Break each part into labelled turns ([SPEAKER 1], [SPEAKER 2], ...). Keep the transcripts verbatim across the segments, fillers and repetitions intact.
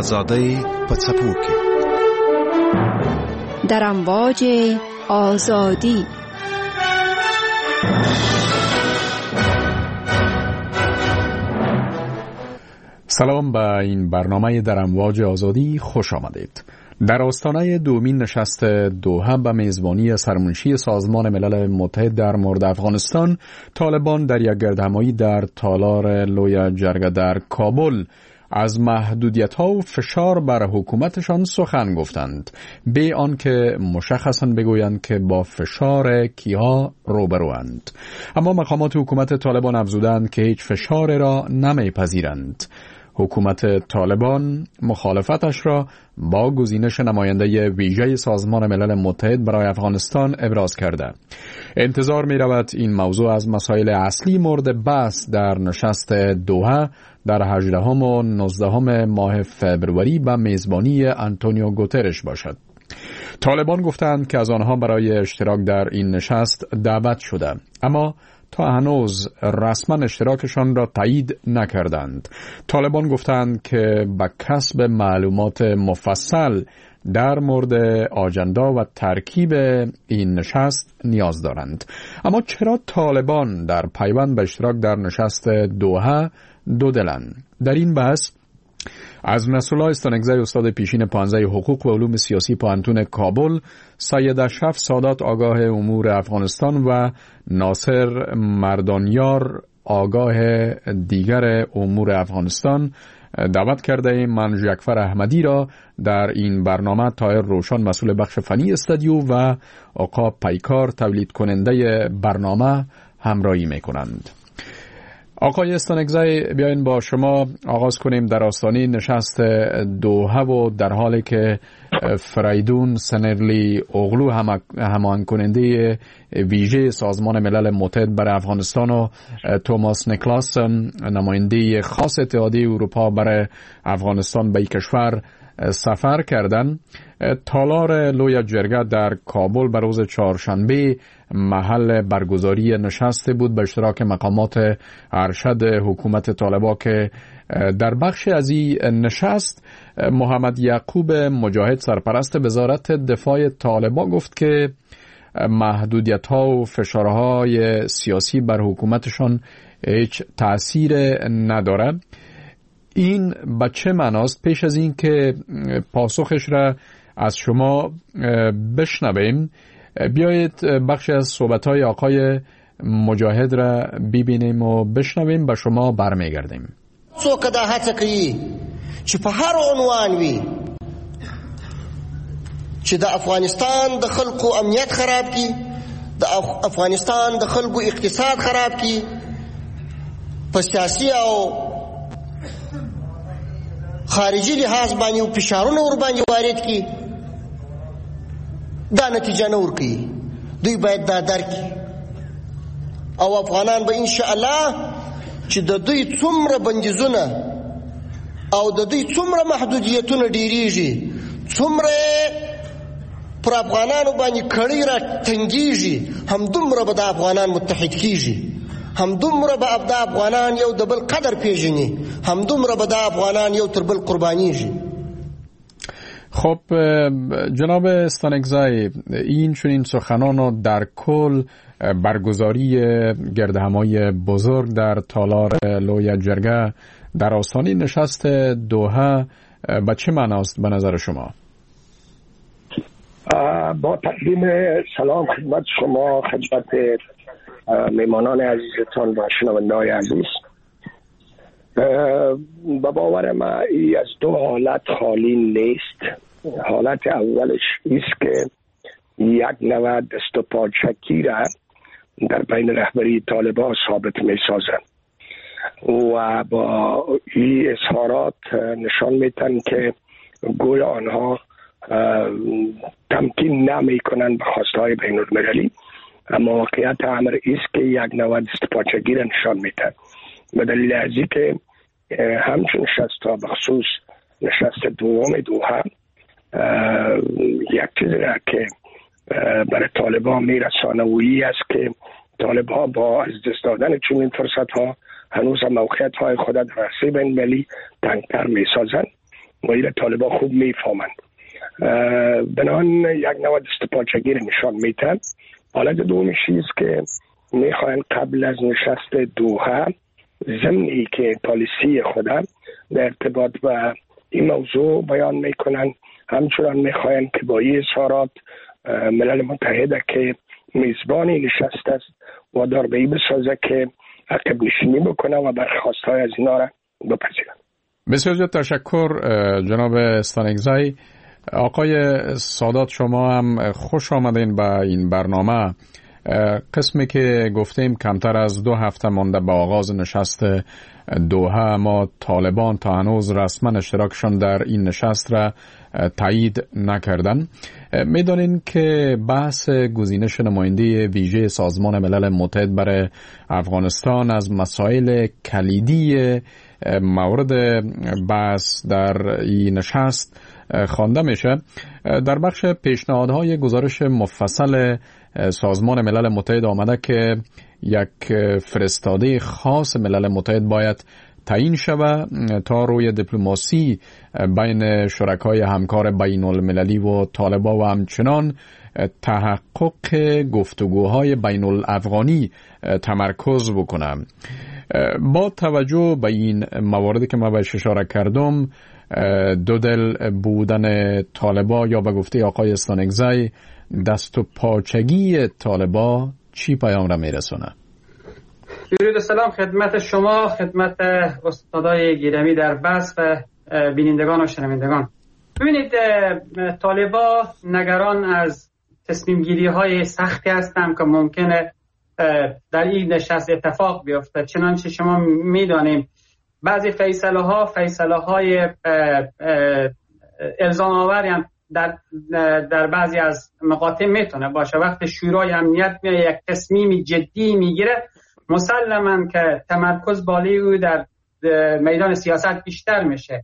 [SPEAKER 1] آزادی پڅپوکي
[SPEAKER 2] در امواج آزادی.
[SPEAKER 3] سلام به این برنامه در امواج آزادی خوش آمدید. در آستانه دومین نشست دوحه به میزبانی سرمنشی سازمان ملل متحد در مورد افغانستان، طالبان در یک گردهمایی در تالار لوی جرگه در کابل از محدودیت‌ها و فشار بر حکومتشان سخن گفتند، به آنکه مشخصاً بگویند که با فشار کیها روبروند. اما مقامات حکومت طالبان افزودند که هیچ فشار را نمیپذیرند. حکومت طالبان مخالفتش را با گزینش نماینده ویژه سازمان ملل متحد برای افغانستان ابراز کرده. انتظار می رود این موضوع از مسائل اصلی مورد بحث در نشست دوحه در هجدهم و نوزدهم ماه فبروری به میزبانی آنتونیو گوترش باشد. طالبان گفتند که از آنها برای اشتراک در این نشست دعوت شده، اما تا هنوز رسما اشتراکشان را تایید نکردند. طالبان گفتند که به کسب معلومات مفصل در مورد آجندا و ترکیب این نشست نیاز دارند. اما چرا طالبان در پیوند به اشتراک در نشست دوحه دودلند؟ در این بحث از نصرالله استانکزی، استاد پیشین پانزه حقوق و علوم سیاسی پانتون کابل، سید اشرف سادات آگاه امور افغانستان و ناصر مردانیار آگاه دیگر امور افغانستان دعوت کرده من ژکفر احمدی را در این برنامه طاهر روشن مسئول بخش فنی استودیو و آقا پیکار تولید کننده برنامه همراهی میکنند. آقای استانکزی، بیاین با شما آغاز کنیم. در آستانه نشست دوحه و در حالی که فریدون سنرلی اوغلو همان کننده ویژه سازمان ملل متحد برای افغانستان و توماس نیکلاس نماینده خاص اتحادیه اروپا برای افغانستان به کشور سفر کردند، تالار لوی جرگه در کابل بر روز چهارشنبه محل برگزاری نشست بود به اشتراک مقامات ارشد حکومت طالبان که در بخش از این نشست محمد یعقوب مجاهد سرپرست وزارت دفاع طالبان گفت که محدودیت‌ها و فشارهای سیاسی بر حکومتشان هیچ تأثیر نداره. این به چه معناست؟ پیش از این که پاسخش را از شما بشنویم، بیایید بخش از صحبت‌های آقای مجاهد را ببینیم و بشنویم، به شما برمیگردیم.
[SPEAKER 4] څوک دا هڅه کوي چې په هر عنوان وي چې د افغانستان د خلکو امنیت خراب کړي، د افغانستان د خلکو اقتصاد خراب کړي، په سیاسي او خارجي لحاظ باندې او فشارونه ور باندې وارد کړي، دا نتیجه نه ورکوي. دوی باید دا درک او افغانان به ان شاء الله چې د دوی څومره بندیزونه او د دوی څومره محدودیتونه ډیریږي، څومره پر افغانانو باندې کړي را تنګیږي، همدومره به د افغانان متحد کیږي، همدومره به د افغانان یو د بل قدر پیژني، همدومره به د افغانان یو تر بل قربانیږي.
[SPEAKER 3] خب جناب استانکزی، این چنین سخنان و در کل برگزاری گردهمایی بزرگ در تالار لوی جرگه در آستانه نشست دوحه به چه معناست به نظر شما؟
[SPEAKER 5] با تقدیم سلام خدمت شما، خدمت میمانان عزیزتان و شنونده‌های عزیز، به باور من ای از دو حالت خالی نیست. حالت اولش است که یک نوع دست و پاچکی را در بین رهبری طالبان ثابت می سازند و با این اظهارات نشان میتن که گویا آنها تمکین نمی کنند به خواستهای های بین المللی، اما واقعیت امر است که یک نوع دست و پاچکی را نشان میتن. به دلیل ازی که همچون نشست ها بخصوص نشست دوم دوحه یک چیزی را که برای طالبان میرسانه و ای است که طالبان با از دست دادن چنین فرصت ها هنوز موقعیت های خود در عرصه بین المللی تنگتر می سازند و این طالبان خوب میفهمند. بنان یک نوع دست پاچگی نشان میتن. حالت دومش است که میخواین قبل از نشست دوحه ضمنی که پالیسی خودم در ارتباط با این موضوع بیان میکنن، همچنان میخواین که با این اظهارات ملل متحده که میزبانی نشست است و دار به این بسازه که عقب نشینی بکنه و برخواستهای از اینا را بپذیرن.
[SPEAKER 3] بسیار زیاد تشکر جناب استانکزی. آقای سادات، شما هم خوش آمدین به این برنامه. قسمی که گفتیم کمتر از دو هفته مانده به آغاز نشست دوحه، اما طالبان تا هنوز رسما اشتراکشان در این نشست را تایید نکردن. میدانین که بحث گزینش نماینده ویژه سازمان ملل متحد برای افغانستان از مسائل کلیدی مورد بحث در این نشست خوانده میشه. در بخش پیشنهادهای گزارش مفصل سازمان ملل متحد آمده که یک فرستاده خاص ملل متحد باید تعیین شود تا روی دیپلماسی بین شرکای همکار بین المللی و طالبان و همچنان تحقق گفتگوهای بین الافغانی تمرکز بکنم. با توجه به این مواردی که من بهش اشاره کردم، دو دل بودن طالبان یا به گفته آقای استانکزی دست و پاچگی طالبان چی پیام را میرسونه؟
[SPEAKER 6] درود و سلام خدمت شما، خدمت استادای گرامی در بحث و بینندگان و شنوندگان. ببینید، طالبان نگران از تصمیم گیری های سختی هستند که ممکنه در این نشست اتفاق بیفته. چنانچه شما میدانیم بعضی فیصله ها فیصله های الزام آوری هم در در بعضی از مقاطع میتونه باشه. وقتی شورای امنیت میاد یک تصمیم جدی میگیره، مسلماً که تمرکز بالای او در میدان سیاست بیشتر میشه.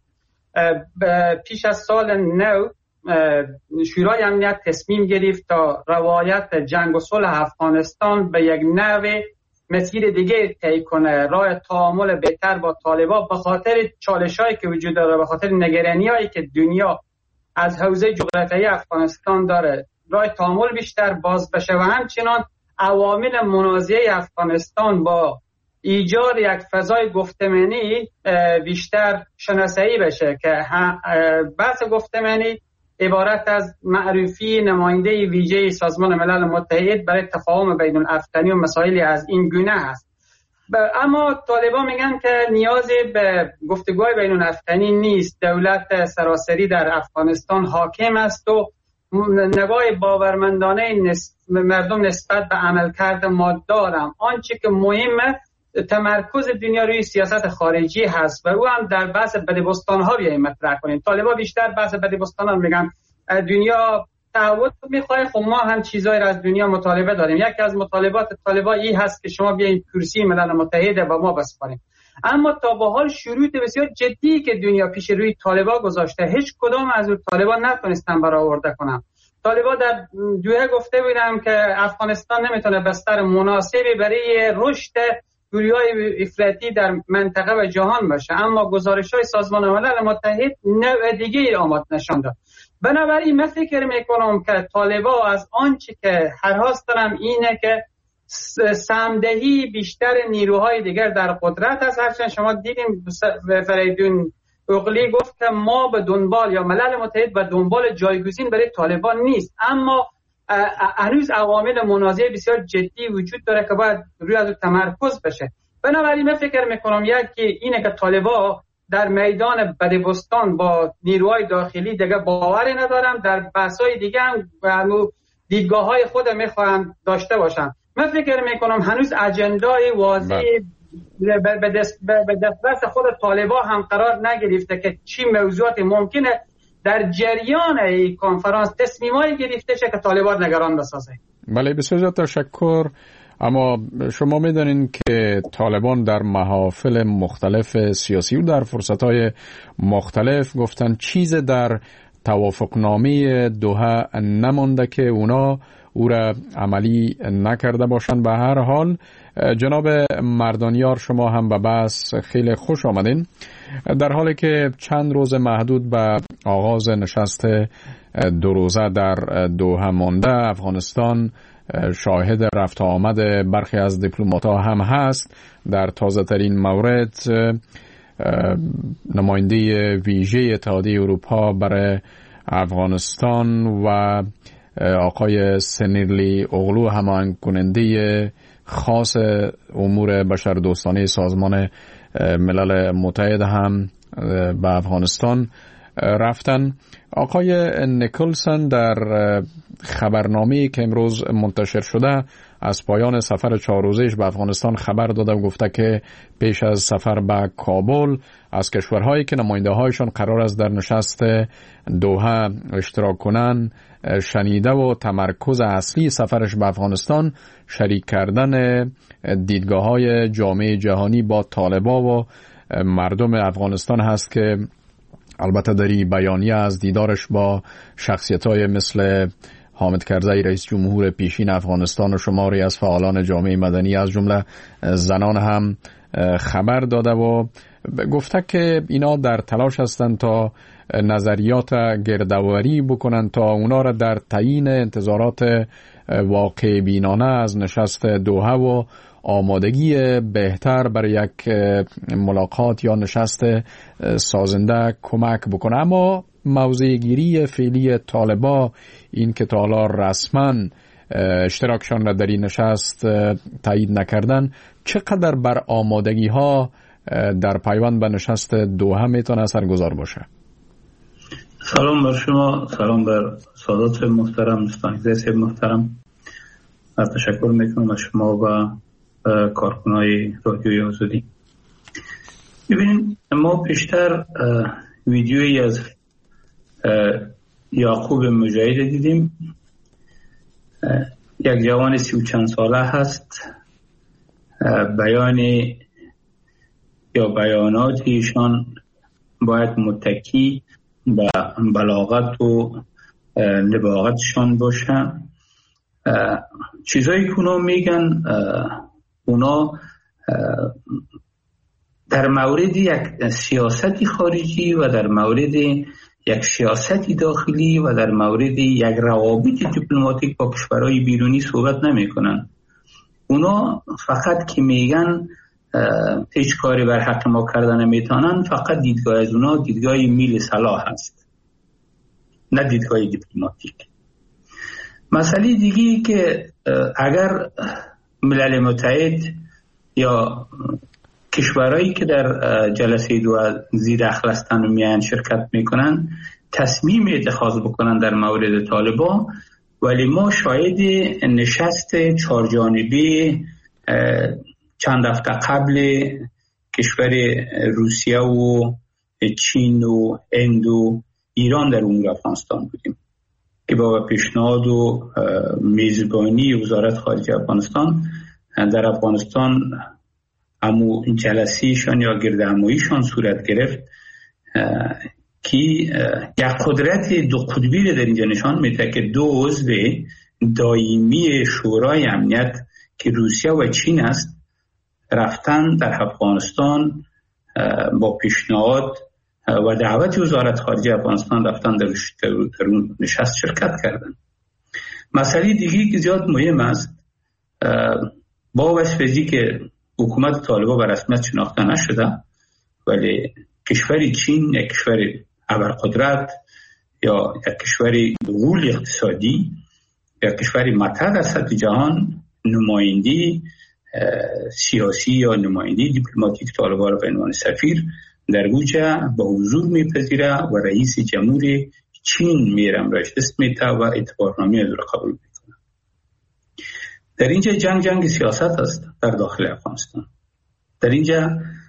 [SPEAKER 6] پیش از سال نو شورای امنیت تصمیم گرفت تا روایت جنگ و صلح افغانستان به یک نوع مسیر دیگه طی کنه، راه تعامل بهتر با طالبان به خاطر چالشایی که وجود داره، به خاطر نگرانیایی که دنیا از حوزه جغرافیایی افغانستان داره، راه تعامل بیشتر باز بشه و همچنان عوامل منازعه افغانستان با ایجاد یک فضای گفتمانی بیشتر شناسایی بشه که بحث گفتمانی عبارت از معرفی نماینده ویژه سازمان ملل متحد برای تفاهم بین الافغانی و مسائلی از این گونه است. اما طالبان میگن که نیازی به گفتگوهای بین الافغانی نیست، دولت سراسری در افغانستان حاکم است و نگاه باورمندانه نسب... مردم نسبت به عملکرد ما دارم. آنچه که مهمه تمرکز دنیا روی سیاست خارجی هست و او هم در بحث بدبستان ها بیاییم مطرح کنیم. طالبان بیشتر بحث بدبستان ها میگن دنیا تعهد میخواه، خب ما هم چیزایی را از دنیا مطالبه داریم. یکی از مطالبات طالبان این هست که شما بیاین کرسی ملل متحد با ما بسپاریم. اما تا به حال شروط بسیار جدی که دنیا پیش روی طالبان گذاشته، هیچ کدام از اون طالبان نتونستن برآورده کنن. طالبان در دوحه گفته بودم که افغانستان نمیتونه بستر مناسبی برای رشد گروه‌های افراطی در منطقه و جهان باشه، اما گزارش‌های سازمان ملل متحد نوع دیگه آمد نشان داد. بنابراین من فکر میکنم که طالبان از آنچه که هرهاست دارم اینه که سهمدهی بیشتر نیروهای دیگر در قدرت است. هرچند شما دیدیم فریدون اغلی گفت که ما به دنبال یا ملل متحد به دنبال جایگزین برای طالبان نیست، اما هنوز عوامل منازعه بسیار جدی وجود داره که باید روی از تمرکز بشه. بنابراین من فکر میکنم یکی اینه که طالبان در میدان بدبستان با نیروهای داخلی دیگه باوری ندارم، در بحث‌های دیگه هم دیدگاه‌های خود میخوام داشته باشم. من فکر میکنم هنوز اجندای واضح به دسترس خود طالبان هم قرار نگرفته که چی موضوعات ممکنه در جریان این کنفرانس تصمیمایی گرفته شه که طالبان نگران بسازه.
[SPEAKER 3] بله، بسیار تشکر. اما شما میدانین که طالبان در محافل مختلف سیاسی و در فرصتهای مختلف گفتن چیز در توافقنامه دوحه نمانده که اونا او را عملی نکرده باشند. به هر حال جناب مردانیار شما هم به بحث خیلی خوش آمدین. در حالی که چند روز محدود به آغاز نشست دو روزه در دوحه مانده، افغانستان شاهد رفت آمد برخی از دیپلمات‌ها هم هست. در تازه ترین مورد نماینده ویژه اتحادیه اروپا برای افغانستان و آقای سنیرلی اغلو، هماهنگ کننده خاص امور بشردوستانه سازمان ملل متحد، هم به افغانستان رفتن. آقای نیکلسن در خبرنامه‌ای که امروز منتشر شده از پایان سفر چهار روزه‌اش به افغانستان خبر داده و گفته که پیش از سفر به کابل از کشورهایی که نماینده‌هایشان قرار است در نشست دوحه اشتراک کنند شنیده و تمرکز اصلی سفرش به افغانستان شریک کردن دیدگاه‌های جامعه جهانی با طالبان و مردم افغانستان هست که البته داری بیانیه از دیدارش با شخصیت‌های مثل حامد کرزی رئیس جمهور پیشین افغانستان و شماری از فعالان جامعه مدنی از جمله زنان هم خبر داده و گفته که اینا در تلاش هستند تا نظریات گردآوری بکنند تا اونا را در تعیین انتظارات واقع بینانه از نشست دوحه و آمادگی بهتر برای یک ملاقات یا نشست سازنده کمک بکنه. اما موضع گیری فعلی طالبا این که تا حالا رسما اشتراکشان را در این نشست تایید نکردن، چقدر بر آمادگی ها در پیوند به نشست دوحه میتونه اثرگذار باشه؟
[SPEAKER 7] سلام بر شما، سلام بر سادات محترم، مستانیزه محترم. تشکر میکنم از شما و کارکنای رادیوی آزادی. ببینید، ما پیشتر ویدیویی از یعقوب مجاهد دیدیم. یک جوان سی و چند ساله هست. بیان یا بیانات ایشان باید متکی به بلاغت و نباغتشان باشه. چیزایی که اونا میگن، اونا در مورد یک سیاستی خارجی و در مورد یک سیاستی داخلی و در مورد یک روابط دیپلماتیک با کشورهای بیرونی صحبت نمی کنن. اونا فقط که میگن هیچ کاری بر حق ما کردن نمیتونن، فقط دیدگاه از اونا دیدگاه میل صلاح هست، نه دیدگاه دیپلماتیک. مسئله دیگی که اگر ملل متحد یا کشورهایی که در جلسه دوحه زیر اخلستن و میان شرکت میکنن تصمیم اتخاذ بکنن در مورد طالبان، ولی ما شاهد نشست چهار جانبه چند هفته قبل کشور روسیه و چین و هند و ایران در امور افغانستان بودیم که با پیشنهاد و میزبانی وزارت خارجه افغانستان در افغانستان امو جلسیشان یا گردهماییشان صورت گرفت که یک قدرت دو قطبی در اینجا نشان میده که دو عضو دائمی شورای امنیت که روسیه و چین است رفتن در افغانستان با پیشنهاد و دعوت وزارت خارجه افغانستان رفتن در نشست شرکت کردن. مسئله دیگری که زیاد مهم است، با وجه که حکومت طالبان به رسمیت شناخته نشده، ولی کشور چین یک کشور ابرقدرت یا یک کشور غول اقتصادی یا کشور مطرح در سطح جهان نمایندی سیاسی یا نمایندی دیپلماتیک طالبان را به عنوان سفیر در اوجه به حضور میپذیره و رئیس جمهور چین میرم راش دست میته و اعتبارنامه از را قبول میکنه. در اینجا جنگ جنگ سیاست است در داخل افغانستان. در اینجا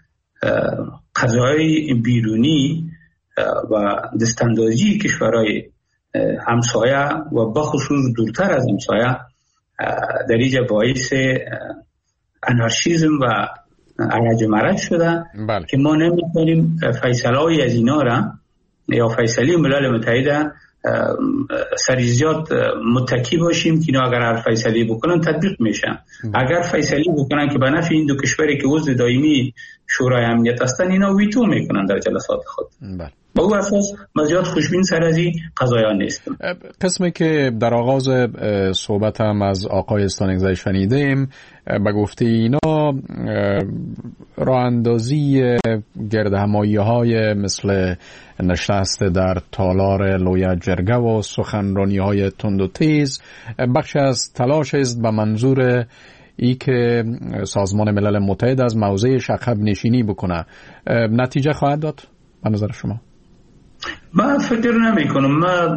[SPEAKER 7] قضایای بیرونی و دستاندازی کشورهای همسایه و بخصوص دورتر از همسایه در اینجا باعث انارشیزم و عرج و مرج شده. بله. که ما نمیتونیم فیصله های از اینا را یا فیصله ملل متحد سریزیات متکی باشیم که اینا اگر هر فیصله بکنن تطبیق میشن. اگر فیصله بکنن که به نفع این دو کشوری که عضو دائمی شورای امنیت هستن اینا ویتو میکنن در جلسات خود. بله. با او اساس مزیاد خوشبین سر از این قضایا نیستم.
[SPEAKER 3] قسمی که در آغاز صحبتم از آقای استانگزی شنیدیم به گفته اینا راه اندازی گردهمایی های مثل نشست در تالار لوی جرگه و سخنرانی های تند و تیز بخش از تلاش است به منظور ای که سازمان ملل متحد از موضعش عقب نشینی بکنه. نتیجه خواهد داد به نظر شما؟
[SPEAKER 7] من فکر نمی کنم. من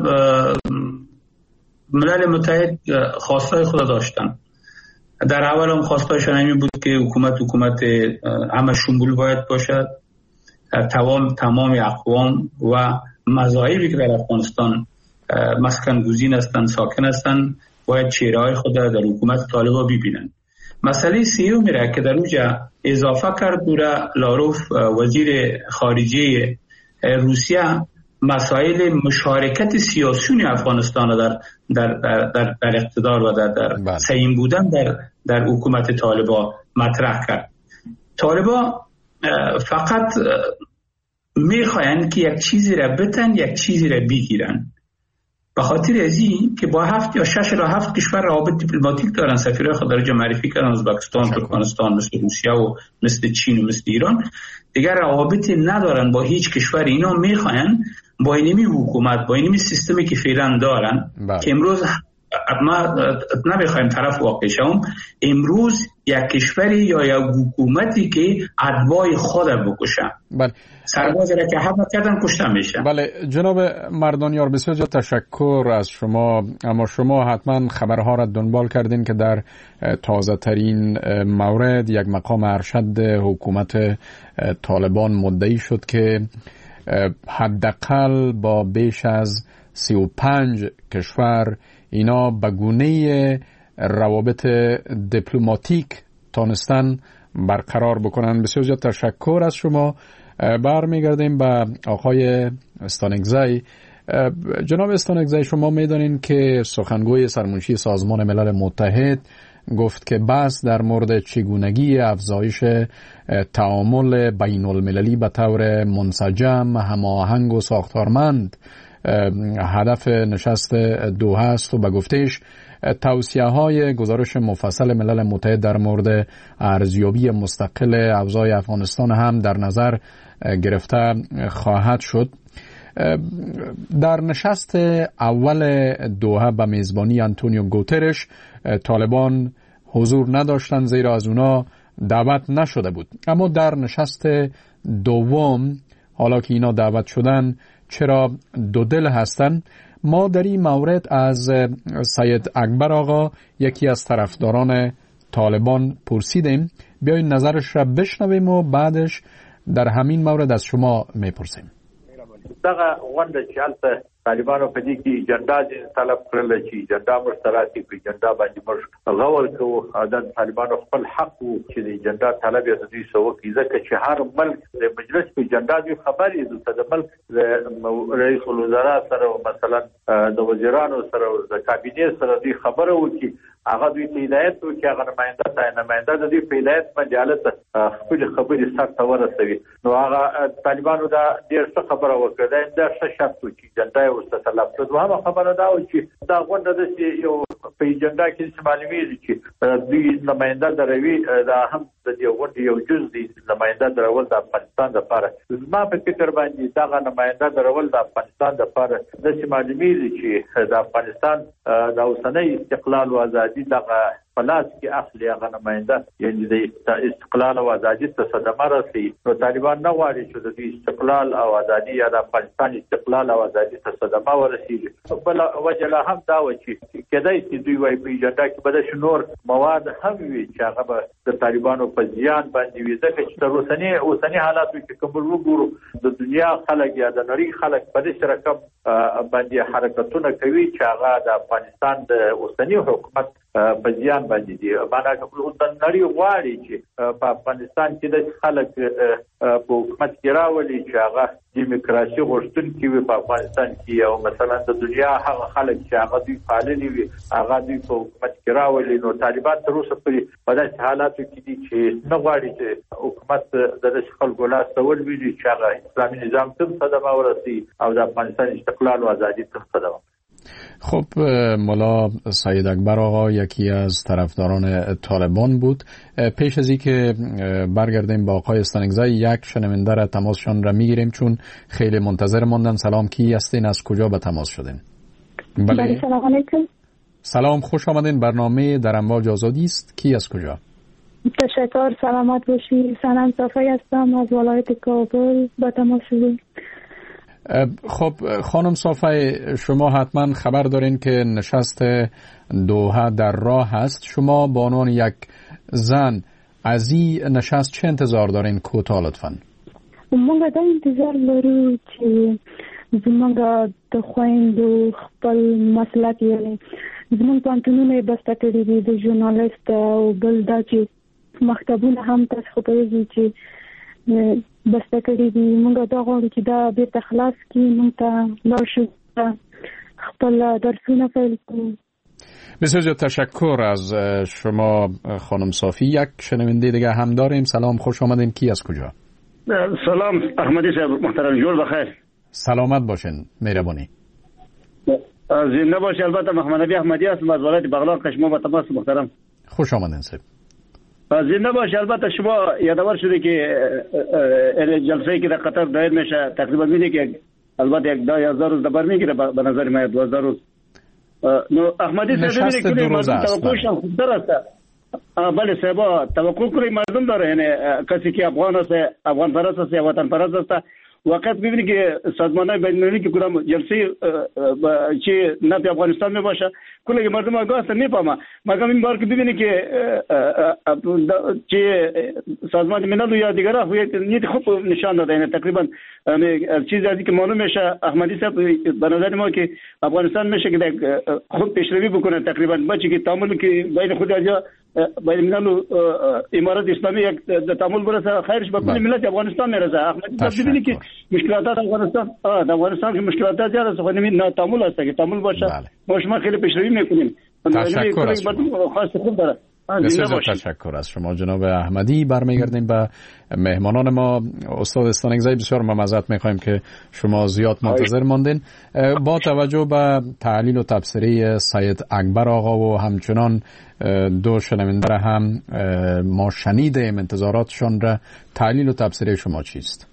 [SPEAKER 7] ملل متحد خواستای خود داشتن. در اول هم خواستایشان همین بود که حکومت حکومت همه شمول باید باشد، تمام تمام اقوام و مذاهبی که در افغانستان مسکن گزین هستند، ساکن هستند، باید چهره‌های خود در حکومت طالبا ببینند. مسئله سیومی را که در اونجا اضافه کرد بوده لاروف وزیر خارجه روسیه مسائل مشارکت سیاسیون افغانستان در در در در, در اقتدار و در در سیم بودن در در حکومت طالبا مطرح کرد. طالبا فقط میخواین که یک چیزی را بتن، یک چیزی را بگیرن. به خاطر ازی که با هفت یا شش را هفت کشور روابط دیپلماتیک دارن، سفیرای خود درجه معرفی کردن، ازبکستان، ترکمنستان، مثل روسیه و مثل چین و مثل ایران، دیگر روابط ندارن با هیچ کشور. اینا میخواین با اینمی حکومت، با اینمی سیستمی که فعلا دارن بله. که امروز ما نمیخوایم طرف واقع شوم، امروز یک کشوری یا یک حکومتی که ادوای خود بکشه بله. سربازی را که حمله کردن کشته میشه.
[SPEAKER 3] بله جناب مردانیار، بسیار جا تشکر از شما. اما شما حتما خبرها را دنبال کردین که در تازه ترین مورد یک مقام ارشد حکومت طالبان مدعی شد که حداقل با بیش از سی و پنج کشور اینا به گونه روابط دیپلماتیک تانستن برقرار بکنن. بسیار زیاد تشکر از شما. برمیگردیم به آقای استانگزی. جناب استانگزی، شما میدانین که سخنگوی سرمنشی سازمان ملل متحد گفت که بحث در مورد چگونگی افزایش تعامل بین المللی به طور منسجم، هماهنگ و ساختارمند هدف نشست دوحه است و به گفتش توصیه های گزارش مفصل ملل متحد در مورد ارزیابی مستقل اوضاع افغانستان هم در نظر گرفته خواهد شد. در نشست اول دوحه به میزبانی آنتونیو گوترش طالبان حضور نداشتند زیرا از اونا دعوت نشده بود. اما در نشست دوم حالا که اینا دعوت شدن چرا دو دل هستن؟ ما در این مورد از سید اکبر آقا یکی از طرفداران طالبان پرسیدیم. بیاین نظرش را بشنویم و بعدش در همین مورد از شما میپرسیم.
[SPEAKER 8] دغه غونډه چې هلته طالبانو په دې کې اجنډا طلب کړل چې اجنډا مشترکه په اجنډا باندې موږ غور کوو. د طالبانو خپل حق وو چې د اجنډا طلب یې د دوی سوه کې ځکه چې هر ملک د مجلس په اجنډا دوی خبرې د ملک رئیس الوزرا سره مثلا د وزیرانو سره د کابینې سره دوی خبره وکړي، هغه دوی ته هدایت وکړي، هغه نماینده ته نماینده د دوی په هدایت باندې حالت خپل خبرې سر ته ورسوي. نو هغه طالبانو دا ډېر څه خبره وکړه، دا ښه شرط و چې اجنډا یې ورته طلب کړه. دوهمه خبره دا و چې دا غونډه داسې یو په اجنډا کې چې معلومېږي چې دوی نماینده دروي، دا هم د دې غونډې یو جز دی، نماینده درول د افغانستان دپاره. زما په فکر باندې دغه نماینده درول د افغانستان دپاره داسې معلومېږي چې د افغانستان د اوسنۍ استقلال او ازادي دغه پلاس کې اخلي هغه نماینده، یعنی د استقلال او ازادي ته صدمه رسي. نو طالبان نه غواړي چې د استقلال او ازادي یا د افغانستان استقلال او ازادي ته صدمه ورسیږي. بل وجه لا هم دا و چې کېدای شي دوی وايي په اجنډا کې به د شنور مواد هم وي چې هغه به د طالبانو په زیان باندې وي، ځکه چې تر اوسني اوسني حالاتو کې کوم وګورو د دنیا خلک یا د نړۍ خلک په دې رقم باندې حرکتونه کوي چې هغه د افغانستان د اوسنی حکومت په ځان باندې دي. باندې د نړۍ غواړي چې په افغانستان کې د خلک په حکومت کې راولي چې هغه دیموکراسي غوښتونکي وي په افغانستان کې، او مثلا د دنیا هغه خلک چې هغه دوی پاللي وي هغه دوی په حکومت کې راولي. نو طالبان تر اوسه پورې په داسې حالاتو کې دي چې نه غواړي چې حکومت د داسې خلکو لاس ته ولویږي چې هغه اسلامي نظام ته صدمه ورسي او د افغانستان استقلال و آزادی ته صدمه.
[SPEAKER 3] خب ملا سید اکبر آقا یکی از طرفداران طالبان بود. پیش از این که برگردیم با آقای استانگزای، یک شنونده را تماسشان را میگیریم چون خیلی منتظر ماندن. سلام، کی هستین؟ از کجا به تماس شدین؟
[SPEAKER 9] بله سلام علیکم.
[SPEAKER 3] سلام، خوش آمدین. برنامه در امواج آزادی است. کی از کجا؟
[SPEAKER 9] تشکر، سلامت باشی. سلام صافی هستم از ولایت کابل به تماس شدیم.
[SPEAKER 3] خب خانم صافی، شما حتما خبر دارین که نشست دوحه در راه هست. شما به عنوان یک زن از این نشست چه انتظار دارین؟ کوتاه لطفاً.
[SPEAKER 9] موږ دا انتظار لرو چې زموږ د خویندو خپل مسلک یعنی زموږ پوهنتونونه بسته کړي دي د ژورنالیست او بل دا چې مکتبونه هم تاسو خو پوهیږئ چې بسته کړي دي. موږ دا غواړو چې دا بیرته خلاص کړي، موږ ته لاړ شو خپل درسونه پیل کړو.
[SPEAKER 3] بسیار زیاد تشکر از شما خانم صافی. یک شنونده دیگه هم داریم. سلام، خوش آمدین. کی از کجا؟
[SPEAKER 10] سلام احمدی صاحب محترم، جور بخیر.
[SPEAKER 3] سلامت باشین، مهربانی.
[SPEAKER 10] زنده باشی. البته محمد نبی احمدی هستم از ولایت بغلان کشمو با تماس محترم.
[SPEAKER 3] خوش آمدین صاحب.
[SPEAKER 10] زنده باشی. البته شما یادآور شده که جلسه‌ای که در قطر دایر میشه تقریبا میده که البته یک ده یازده روز دبر میگیره، به نظر من دوازده روز. نو احمدی صاحب میگه که مردم توقعشان خوبتر است. بله صاحب، توقع کنید مردم داره، یعنی کسی که افغان است، افغان پرست است یا وطن پرست است، وقت ببینید که سازمان‌های بین‌المللی که کدام جلسه چه نه به افغانستان می باشه کلی مردم آگاه هستن میفهمه. مگر این بار که ببینید که چه سازمان ملل یا دیگرها هویت نیت خوب نشان داده، یعنی تقریبا چیزی از که معلوم میشه احمدی صاحب به نظر ما که افغانستان میشه که خود پیشروی بکنه، تقریبا بچه که تعامل که بین خود اجا بین ملل و امارات اسلامی یک تعامل برسه خیرش به کل ملت افغانستان میرسه. احمدی صاحب ببینید که مشکلات افغانستان آ در افغانستان که مشکلات زیاد است، خود نمی تعامل است که تعامل باشه. ما شما خیلی پیشروی میکنیم.
[SPEAKER 3] تشکر از شما.
[SPEAKER 10] خاص خوب داره.
[SPEAKER 3] بسیار تشکر از شما جناب احمدی. برمیگردیم به مهمانان ما. استاد استانگزای، بسیار معذرت میخوایم که شما زیاد منتظر ماندین. با توجه به تحلیل و تبصره سید اکبر آقا و همچنان دو شنونده هم ما شنیدیم انتظاراتشان را، تحلیل و تبصره شما چیست؟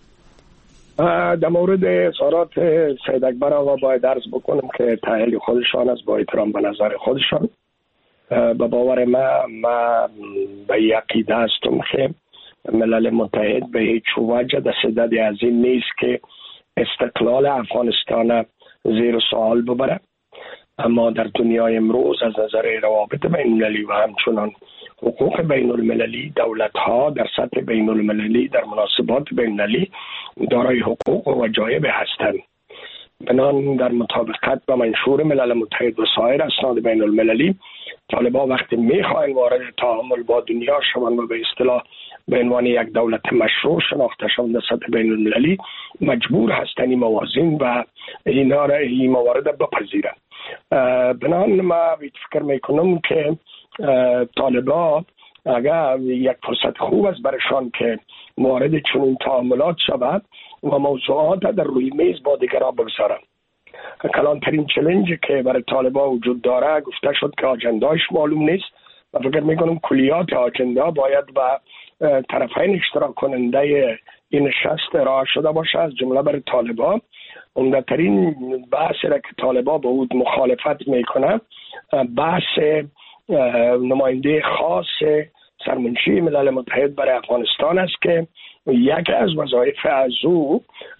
[SPEAKER 5] در مورد اظهارات سید اکبر آقا باید عرض بکنم که تحلیل خودشان است، با احترام به نظر خودشان. به باور ما ما به عقیده هستم که ملل متحد به هیچ وجه در صدد از این نیست که استقلال افغانستان زیر سوال ببره. اما در دنیای امروز از نظر روابط بین المللی و همچنان حقوق بین المللی، دولت ها در سطح بین المللی در مناسبات بین المللی دارای حقوق و وجایب هستند. بنان در مطابقت با منشور ملل متحد و سایر اسناد بین المللی، طالبان وقتی میخواین وارد تعامل با دنیا شوند و به اصطلاح به عنوان یک دولت مشروع شناخته شوند در سطح بین المللی، مجبور هستند این موازین و اینا را این موارد بپذیرند. بنان ما فکر میکنم که طالبان اگر یک فرصت خوب است برشان که وارد چنین تعاملات شود و موضوعات در روی میز با دیگرها بگذارند. کلانترین چالنجی که برای طالبان وجود داره گفته شد که آجندهاش معلوم نیست و فکر میکنم کلیات آجنده باید با طرفین اشتراک کننده این نشست ارائه شده باشه. از جمله برای طالبان عمده‌ترین بحثی را که طالبان به او مخالفت میکنه بحث نماینده خاص سرمنشی ملل متحد برای افغانستان است که یکی از وظایف از او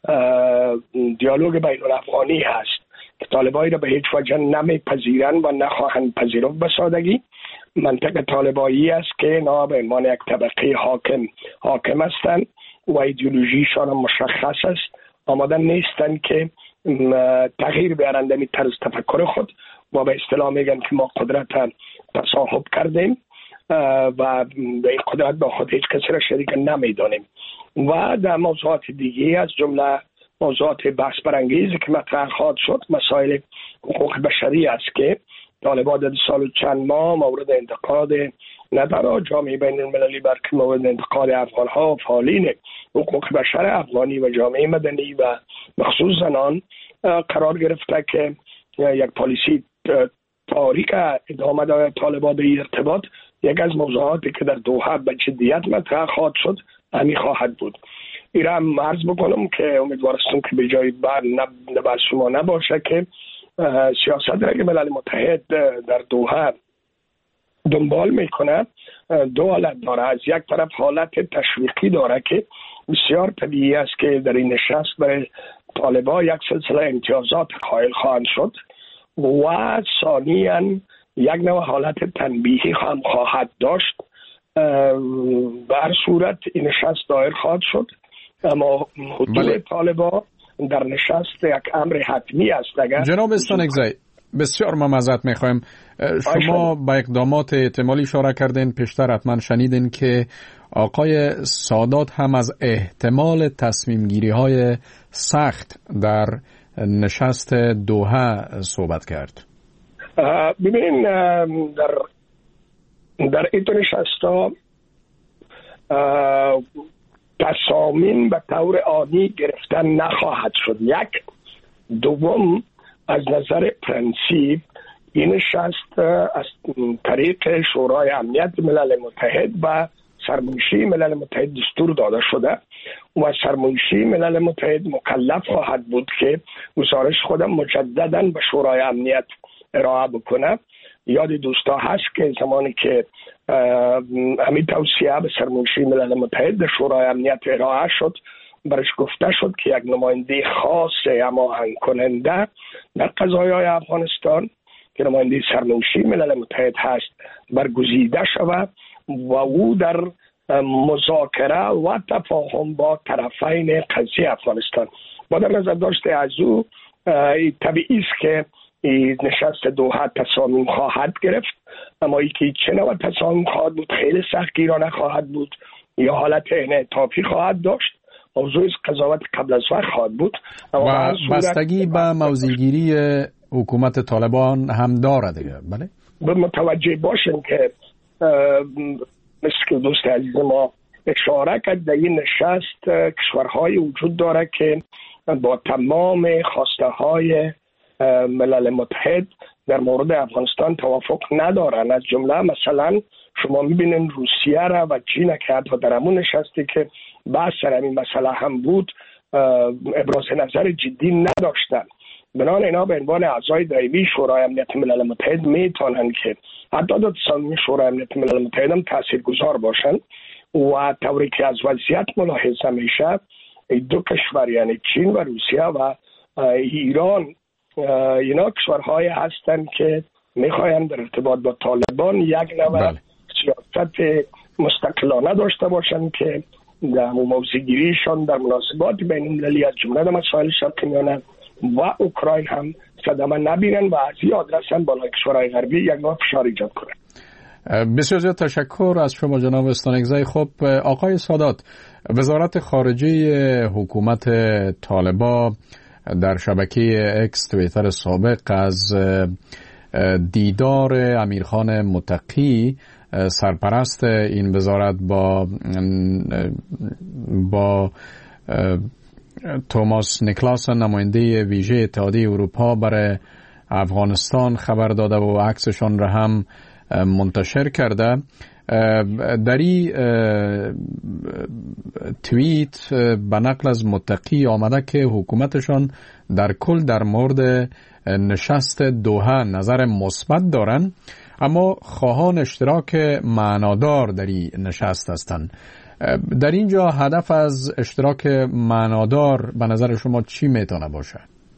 [SPEAKER 5] دیالوگ بین الافغانی هست که طالبانی را به هیچ وجه نمیپذیرند و نخواهند پذیرفت به سادگی. منطق طالبانی است که اینا به عنوان یک طبقه حاکم حاکم هستند و ایدئولوژیشان مشخص است، آماده نیستند که تغییر بیارن در طرز تفکر خود و به اصطلاح میگن که ما قدرت تصاحب کردیم و به این قدرت با خود هیچ کسی را شریک نمیدانیم. و در موضوعات دیگه از جمله موضوعات بحث برانگیزی که مطرح خواهد شد مسائل حقوق بشری است که طالبان در سال چند ماه مورد انتقاد نه در جامعه بین المللی بلکه مورد انتقاد افغان ها و فعالین حقوق بشر افغانی و جامعه مدنی و مخصوص زنان قرار گرفته که یک پالیسی تاریک ادامه دادن طالبان به ارتباط یک از موضوعاتی که در دوحه به جدیت مطرح خواهد شد همین خواهد بود. این را هم عرض بکنم که امیدوارستم که به جای بر نبر شما نباشه که سیاست را که ملل متحد در دوحه دنبال میکنه دو حالت داره. از یک طرف حالت تشویقی داره که بسیار طبیعی است که در این نشست برای طالبان یک سلسله امتیازات قائل خواهند شد و ثانیاً یک نوع حالت تنبیهی هم خواهد داشت. به هر صورت این نشست دایر خواهد شد اما حضور بله. طالبان در نشست یک امر حتمی است. اگر
[SPEAKER 3] جناب استانکزی بسیار ما معذرت میخوایم، شما با اقدامات احتمالی اشاره کردین، پیشتر حتما شنیدین که آقای سادات هم از احتمال تصمیم گیری های سخت در نشست دوحه صحبت کرد.
[SPEAKER 5] ببینین در در این نشست ها تصامیم به طور آنی گرفتن نخواهد شد. یک دوم از نظر پرنسیپ این نشست از طریق شورای امنیت ملل متحد و سرمنشی ملل متحد دستور داده شده و سرمنشی ملل متحد مکلف خواهد بود که گزارش خودم مجددا به شورای امنیت ارائه بکنه. یاد دوستا هست که زمانی که همین توصیه به سرمنشی ملل متحد در شورای امنیت ارائه شد برش گفته شد که یک نماینده خاص هماهنگ کننده در قضایای افغانستان که نماینده سرمنشی ملل متحد هست برگزیده شود و او در مذاکره و تفاهم با طرفین قضیه افغانستان با در نظر داشته از او طبیعی است که نشست دوحه تصامیم خواهد گرفت، اما ای که چه نوع تصامیم خواهد بود خیلی سختگیرانه خواهد بود یا حالت انعطافی خواهد داشت، موضوع قضاوت قبل از وقت خواهد بود
[SPEAKER 3] و بستگی به موضع‌گیری حکومت طالبان هم داره دیگه. بله
[SPEAKER 5] به متوجه باشیم که مثل که دوست عزیز ما اشاره کرد در این نشست کشورهای وجود داره که با تمام خواسته های ملل متحد در مورد افغانستان توافق ندارن. از جمله مثلا شما میبینین روسیه را و چین که حتی در همون نشستی که بحث سر این مسئله هم بود ابراز نظر جدی نداشتن. بنابراین اینا به عنوان اعضای دائمی شورای امنیت ملل متحد میتونن که حتی در تصامیم شورای امنیت ملل متحد هم تاثیرگذار باشن و طوری که از وضعیت ملاحظه میشه دو کشور یعنی چین و روسیه و ایران اینا کشورهای هستند که میخواین در ارتباط با طالبان یک نوع بله. سیاست مستقلانه داشته باشند که در موضع‌گیریشان در مناسبات بین المللی از جمله مسائل شرق میانه و اوکراین هم صدمه نبینن و از این آدرس هم بالای کشورهای غربی یک نوع فشار ایجاد کنند.
[SPEAKER 3] بسیار زیاد تشکر از شما جناب استانکزی. خب آقای سادات، وزارت خارجه حکومت طالبان در شبکه اکس توییتر سابق از دیدار امیرخان متقی سرپرست این وزارت با با توماس نیکلاسن نماینده ویژه اتحادیه اروپا برای افغانستان خبر داده و عکسشان را هم منتشر کرده. در این توییت به نقل از متقی آمده که حکومتشان در کل در مورد نشست دوحه نظر مثبت دارن اما خواهان اشتراک معنادار در این نشست هستند. در اینجا هدف از اشتراک معنادار به نظر شما چی میتونه باشه؟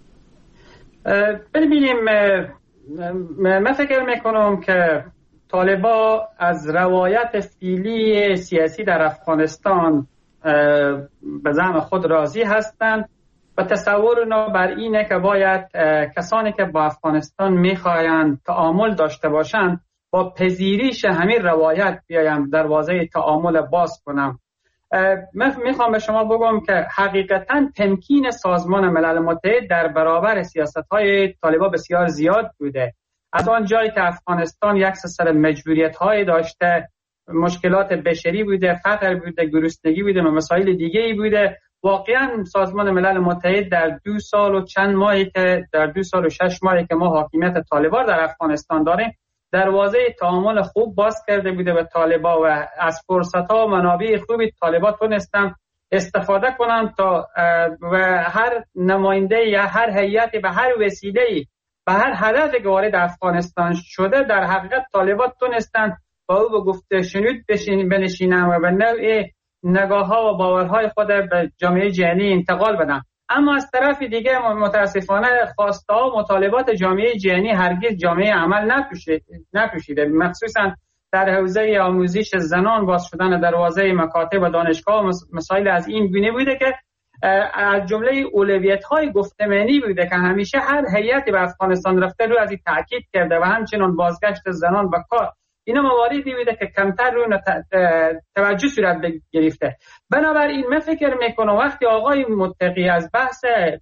[SPEAKER 6] ببینیم من فکر میکنم که طالبان از روایت فعلی سیاسی در افغانستان به زعم خود راضی هستند و تصور اونا بر اینه که باید کسانی که با افغانستان میخواین تعامل داشته باشند با پذیریش همین روایت بیایم دروازه تعامل باز کنم. میخوام به شما بگم که حقیقتا تمکین سازمان ملل متحد در برابر سیاست‌های طالبان بسیار زیاد بوده. از آن جایی که افغانستان یک سلسله مجبوریت‌های داشته، مشکلات بشری بوده، فقر بوده، گرسنگی بوده و مسائل دیگه‌ای بوده، واقعا سازمان ملل متحد در دو سال و چند ماهی که در دو سال و شش ماهی که ما حاکمیت طالبان در افغانستان داریم دروازه تعامل خوب باز کرده بوده به طالبان و از فرصت‌ها و منابع خوبی طالبان تونستن استفاده کنن تا و هر نماینده یا هر هیئتی به هر وسیله‌ای به هر هدفی که وارد افغانستان شده در حقیقت طالبان تونستن با او به گفته شنود بنشینن و به نوع نگاه‌ها و باورهای خود به جامعه جهانی انتقال بدن. اما از طرف دیگه متاسفانه خواسته ها و مطالبات جامعه جهانی هرگز جامعه عمل نپوشیده، مخصوصا در حوزه آموزش زنان باز شدن دروازه مکاتب و دانشگاه و مسائل از این گونه بوده که از جمله اولویت‌های گفتمانی بوده که همیشه هر هیئتی به افغانستان رفته رو از این تاکید کرده و همچنین بازگشت زنان به کار. اینا مواردی بوده که کمتر روی توجه صورت گرفته. بنابراین من فکر میکنم وقتی آقای متقی از بحث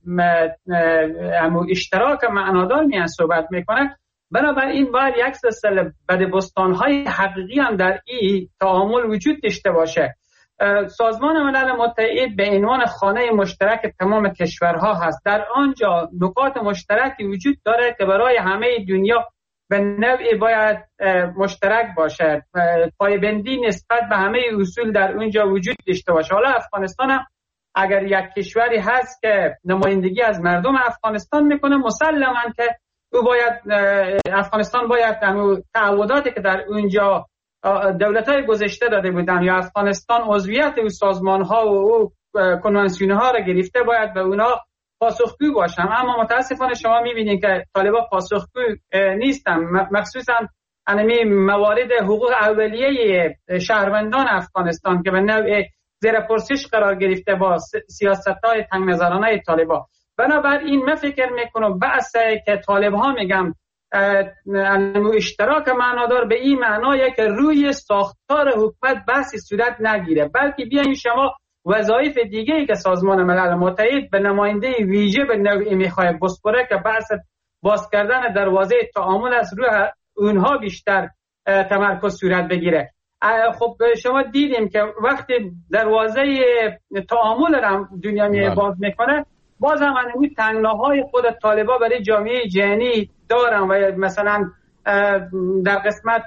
[SPEAKER 6] اشتراک معنادار میان صحبت میکنه، بنابراین باید یک سلسله بدبستان‌های حقیقی هم در این تعامل وجود داشته باشه. سازمان ملل متحد به عنوان خانه مشترک تمام کشورها هست. در آنجا نکات مشترکی وجود داره که برای همه دنیا به نوعی باید مشترک باشه، پایبندی نسبت به همه اصول در اونجا وجود داشته باشه. حالا افغانستان هم اگر یک کشوری هست که نمایندگی از مردم افغانستان میکنه، مسلماً که او باید افغانستان باید تعهداتی که در اونجا دولت‌های گذشته داده بودن یا افغانستان عضویت او سازمان‌ها و او کنوانسیون‌ها را گرفته باید به اونا پاسخگو باشن. اما متاسفانه شما می‌بینید که طالبان پاسخگو نیستن، مخصوصا انمی موارد حقوق اولیه شهروندان افغانستان که به نوع زیر پرسش قرار گرفته با سیاست‌های تنگ نظرانه طالبان. بنابراین من فکر میکنم بحث که طالب‌ها میگم اشتراک معنادار به این معنایه که روی ساختار حکومت بحثی صورت نگیره، بلکه بیاین شما وظایف دیگه‌ای که سازمان ملل متحد به نماینده ویژه به نوعی میخواد بسپره که بحث باز کردن دروازه تعامل از روی اونها بیشتر تمرکز صورت بگیره. خب شما دیدیم که وقتی دروازه تعامل را دنیا می باز میکنه، باز هم این تنگناهای خود طالبان برای جامعه جهانی دارن و مثلا در قسمت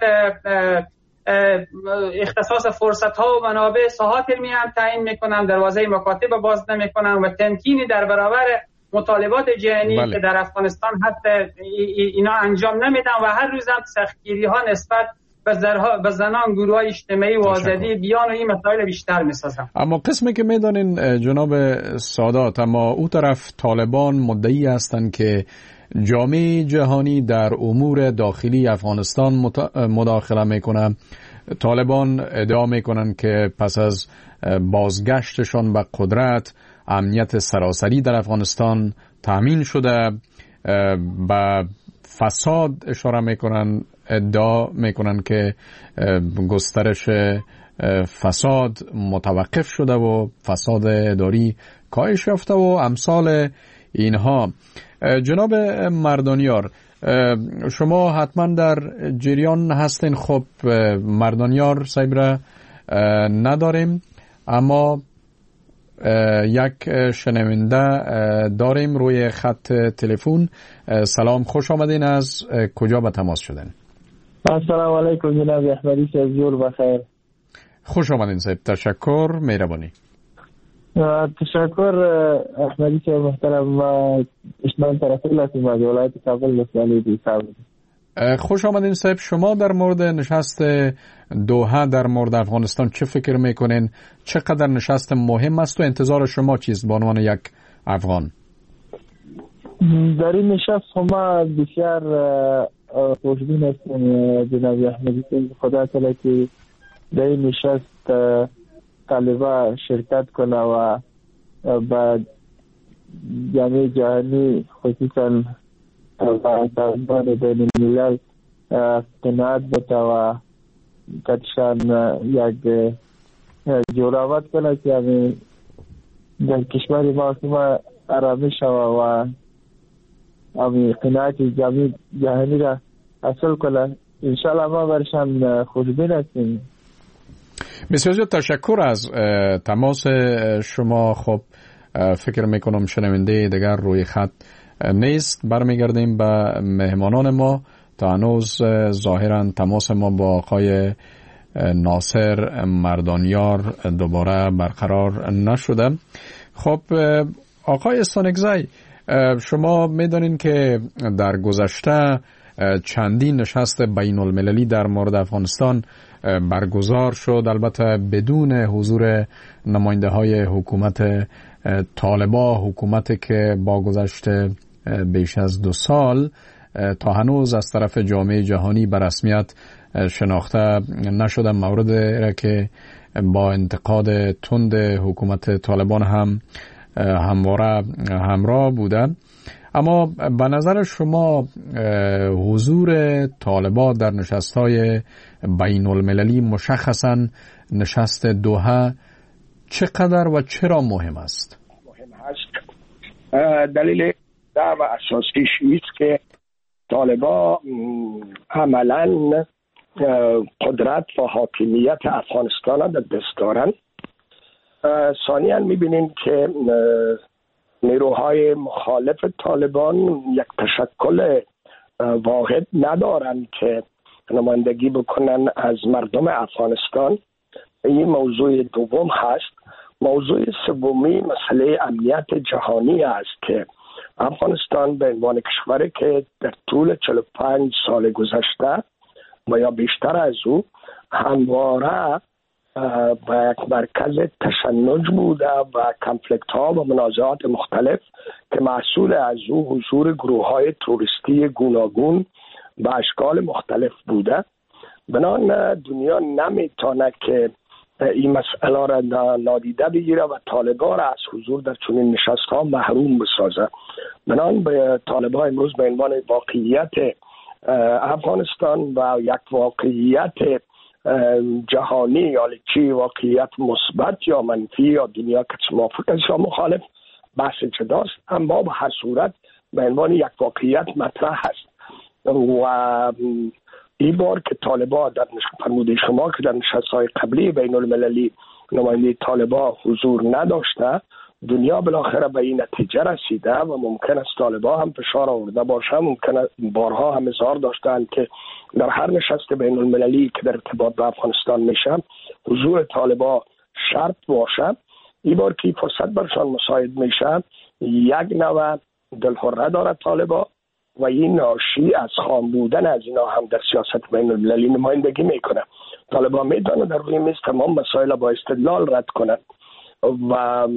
[SPEAKER 6] اختصاص فرصت ها و منابع ساحات علمی هم تعیین میکنن، دروازه مکاتب باز نمیکنن و تمکینی در برابر مطالبات جهانی بله. که در افغانستان حتی اینا انجام نمیدن و هر روز هم سختگیری ها نسبت به زنان، گروه های اجتماعی و آزادی بیان و این مسائل بیشتر میسازن.
[SPEAKER 3] اما قسمی که میدانین جناب سادات، اما او طرف طالبان مدعی هستند که جامعه جهانی در امور داخلی افغانستان مداخله میکنه. طالبان ادعا میکنن که پس از بازگشتشان به قدرت امنیت سراسری در افغانستان تامین شده. به فساد اشاره میکنن، ادعا میکنن که گسترش فساد متوقف شده و فساد اداری کاهش یافته و امثال اینها. جناب مردانیار، شما حتما در جریان هستین. خب مردانیار صاحب را نداریم، اما یک شنونده داریم روی خط تلفن. سلام، خوش آمدین. از کجا به تماس شدین؟
[SPEAKER 11] السلام علیکم جناب احمدی صاحب، جور بخیر.
[SPEAKER 3] خوش آمدین صاحب، تشکر، مهربانی.
[SPEAKER 11] تشکر احمدی صاحب محترم. اشمان طرفی لاتیم از ولایت کابل مسئله دیسا.
[SPEAKER 3] خوش آمدین صاحب. شما در مورد نشست دوحه در مورد افغانستان چه فکر میکنین؟ چقدر نشست مهم است و انتظار شما چیست به عنوان یک افغان؟
[SPEAKER 11] در این نشست ما بسیار خوشبین هستیم جناب احمدی صاحب. خدا تعالی که در این نشست طالبان شرکت کنه و با جامعه جهانی خصوصا سازمان بین الملل قناعت بده و کتشان یک جوراوت کنه که یعنی در کشور ما شما آرامش و امی قناعت جامعه جهانی را حاصل کنه. انشاءالله ما برشان خوشبین هستیم.
[SPEAKER 3] بسیار زیاد تشکر از تماس شما. خب فکر میکنم شنونده دیگر روی خط نیست. برمیگردیم به مهمانان ما. تا هنوز ظاهرا تماس ما با آقای ناصر مردانیار دوباره برقرار نشده. خب آقای استانکزی، شما میدانین که در گذشته چندین نشست بین المللی در مورد افغانستان برگزار شد، البته بدون حضور نماینده های حکومت طالبان، حکومتی که با گذشت بیش از دو سال تا هنوز از طرف جامعه جهانی به رسمیت شناخته نشده، مورد را که با انتقاد تند حکومت طالبان هم همواره همراه بوده. اما به نظر شما حضور طالبان در نشست‌های بین المللی، مشخصاً نشست دوحه، چقدر و چرا مهم است؟
[SPEAKER 5] مهم است. دلیل و اساسیش است که طالبان عملاً قدرت و حاکمیت افغانستان را در دست دارند. ثانیاً می‌بینیم که نیروهای مخالف طالبان یک تشکل واحد ندارند که نمایندگی بکنن از مردم افغانستان. این موضوع دوم هست. موضوع سومی مسئله امنیت جهانی است که افغانستان به عنوان کشوری که در طول چهل و پنج سال گذشته و یا بیشتر از او همواره و یک مرکز تشنج بوده و کنفلیکت ها و منازعات مختلف که محصول از او حضور گروه های توریستی گوناگون به اشکال مختلف بوده. بنان دنیا نمیتونه که این مسئله را نادیده بگیره و طالبان را از حضور در چنین نشست ها محروم بسازه. بنان به طالبان امروز به عنوان واقعیت افغانستان و یک واقعیت جهانی، یا چی واقعیت مثبت یا منفی یا دنیا که موافق است یا مخالف، بحث جداست، اما به هر صورت به عنوان یک واقعیت مطرح است. و این بار که طالبان در فرموده شما که در نشست‌های قبلی بین المللی نماینده طالبان حضور نداشته، دنیا بالاخره به این نتیجه رسیده و ممکن است طالبان هم فشار آورده باشه. ممکن است بارها هم اظهار داشتند که در هر نشست بین المللی که در ارتباط با افغانستان میشه حضور طالبان شرط باشه. این بار که فرصت برشان مساعد میشه، یک نوع دلهره داره طالبان و این ناشی از خام بودن از اینا هم در سیاست بین المللی نمایندگی میکنه. طالبان میدانه در روی میز تمام مسائل با استدلال رد کنند و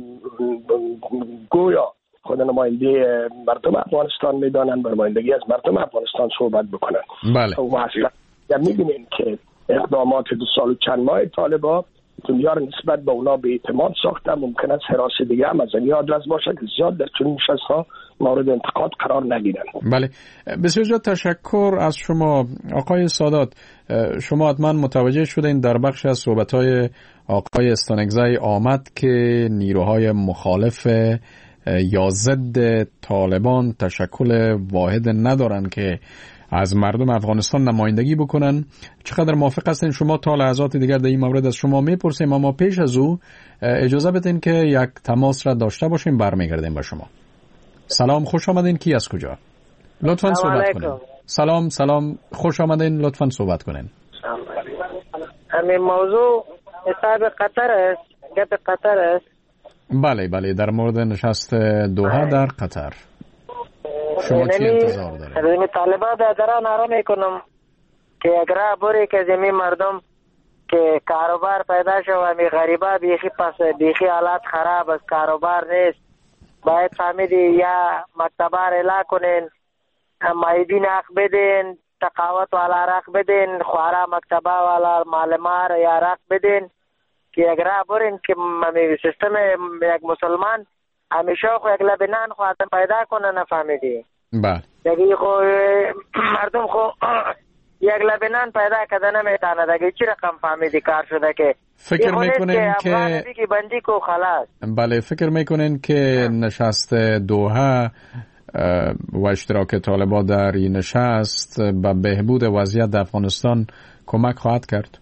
[SPEAKER 5] گویا خود نماینده مردم افغانستان میدانند، نمایندگی از مردم افغانستان صحبت بکنن.
[SPEAKER 3] بله.
[SPEAKER 5] و اصلا میبینیم که اقدامات دو سال و چند ماه طالبان دنیا رو نسبت به اونا به اعتماد ساخته. ممکن است حراس دیگه هم از این آدرس باشه که زیاد در چنین نشست‌ها مورد انتقاد قرار نگیرن.
[SPEAKER 3] بله، بسیار زیاد تشکر از شما آقای سادات. شما حتما متوجه شدین در بخش از صحبت‌های آقای استانکزی آمد که نیروهای مخالف یا ضد طالبان تشکل واحد ندارن که از مردم افغانستان نمایندگی بکنن. چقدر موافق هستین شما؟ تا لحظات دیگر در این مورد از شما میپرسیم، اما پیش از او اجازه بدین که یک تماس را داشته باشیم، برمیگردیم به شما. سلام، خوش آمدین. کی از کجا؟ لطفاً صحبت کنین. سلام سلام، خوش آمدین، لطفاً صحبت کنین.
[SPEAKER 12] همین موضوع حساب قطر است، گپ قطر است.
[SPEAKER 3] بله بله، در مورد نشست دوحه در قطر شما چی انتظار دارید؟
[SPEAKER 12] زمین طالبان در نارا میکنم که اگر بوری که زمین مردم که کاروبار پیدا شو و می غریبا بیخی پس بیخی حالات خراب است، کاروبار نیست، باید فهمیدی یا مکتبار اعلا کنین، مایدین حق بدین، تقاوت والا رق بدین، خوارا مکتبه والا معلمار یا رق بدین که اگر بورین که سیستم یک مسلمان همیشه خو یک لبنان خو آدم پیدا کنه نفهمیدی.
[SPEAKER 3] بله.
[SPEAKER 12] دیگه خو مردم خو یک لبنان پیدا کده نمیتانه دیگه چی رقم فهمیدی کار شده که
[SPEAKER 3] فکر میکنین که
[SPEAKER 12] افغان بندی کو خلاص.
[SPEAKER 3] بله فکر میکنین که نشست دوحه و اشتراک طالبان در این نشست به بهبود وضعیت در افغانستان کمک خواهد کرد؟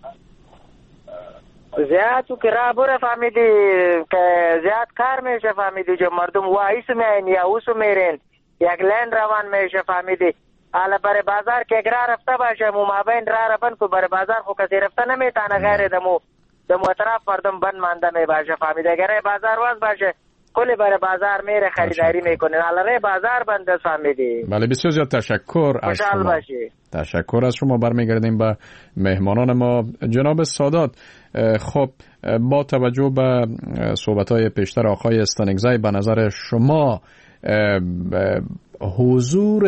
[SPEAKER 12] زیاد تو که راه بره فهمیدی که زیاد کار میشه فهمیدی جو مردم وایس میین یا اوسو میرین یک لین روان میشه فهمیدی. حالا برای بازار که اگر رفته باشه مو مابین راه رفن کو برای بازار خو کسی رفته نمیتانه غیر دمو دمو اطراف مردم بند مانده می باشه فهمیدی. اگر بازار واز باشه کلی برای بازار میره خریداری میکنه. حالا ری بازار بند است فهمیدی.
[SPEAKER 3] بله بسیار زیاد تشکر از شما.
[SPEAKER 12] باشی.
[SPEAKER 3] تشکر از شما. برمیگردیم به مهمانان ما. جناب سادات، خب با توجه به صحبت‌های پیشتر آقای استانگزی به نظر شما حضور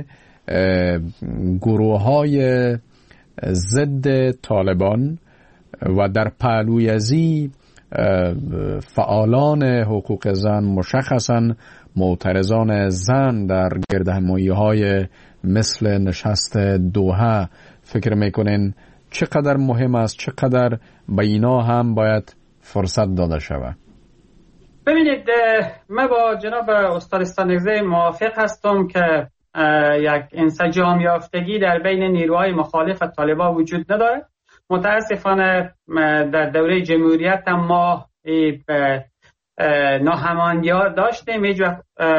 [SPEAKER 3] گروه‌های ضد طالبان و در پهلوی ازی فعالان حقوق زن مشخصاً معترضان زن در گردهمایی‌های مثل نشست دوحه فکر میکنین چقدر مهم است، چقدر به اینا هم باید فرصت داده شود؟
[SPEAKER 6] ببینید من با جناب استاد استانگزی موافق هستم که یک انسجام یافتگی در بین نیروهای مخالف طالبان وجود نداره. متاسفانه در دوره جمهوریت هم ما ناهماهنگی داشتیم. هیچ وقت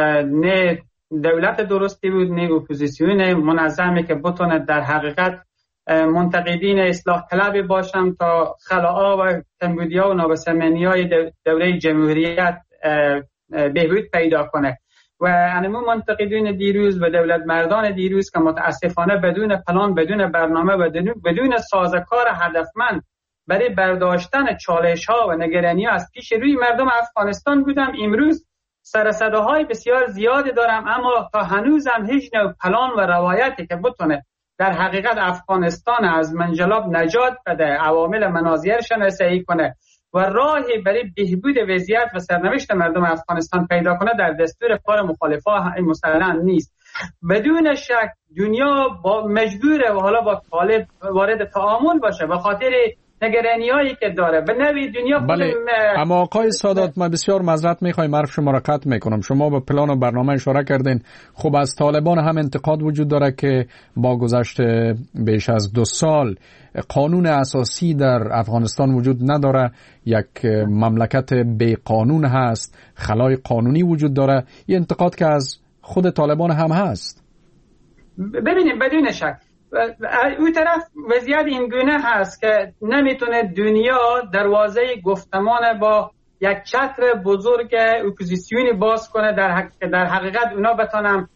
[SPEAKER 6] نه دولت درستی بود نه اپوزیسیون منظمی که بتونه در حقیقت منتقدین اصلاح طلب باشن تا خلاها و کمبودی‌ها و نابسامانی‌های دوره جمهوریت بهبود پیدا کنه. و انمون منتقدین دیروز و دولت مردان دیروز که متاسفانه بدون پلان، بدون برنامه و بدون سازوکار هدفمند برای برداشتن چالش‌ها و نگرانی‌ها از پیش روی مردم افغانستان بودم، امروز سر صداهای بسیار زیادی دارم اما تا هنوزم هیچ نوع پلان و روایتی که بتونه در حقیقت افغانستان از منجلاب نجات بده، عوامل مناظر شناسایی کنه و راهی برای بهبود وضعیت و سرنوشت مردم افغانستان پیدا کنه در دستور کار مخالفا مسلماً نیست. بدون شک دنیا با مجبوره و حالا با طالب وارد تعامل باشه به خاطر نگرانی‌هایی که داره به نوی دنیا.
[SPEAKER 3] بله اما آقای سادات من بسیار معذرت میخوایم حرف شما را قطع میکنم. شما به پلان و برنامه اشاره کردین. خب از طالبان هم انتقاد وجود داره که با گذشت بیش از دو سال قانون اساسی در افغانستان وجود نداره، یک مملکت بی قانون هست، خلای قانونی وجود داره. این انتقاد که از خود طالبان هم هست.
[SPEAKER 6] ببینیم بدون شک اون طرف وضعیت این گونه هست که نمیتونه دنیا دروازه گفتمان با یک چتر بزرگ اپوزیسیونی باز کنه در, حق... در حقیقت اونا بتونن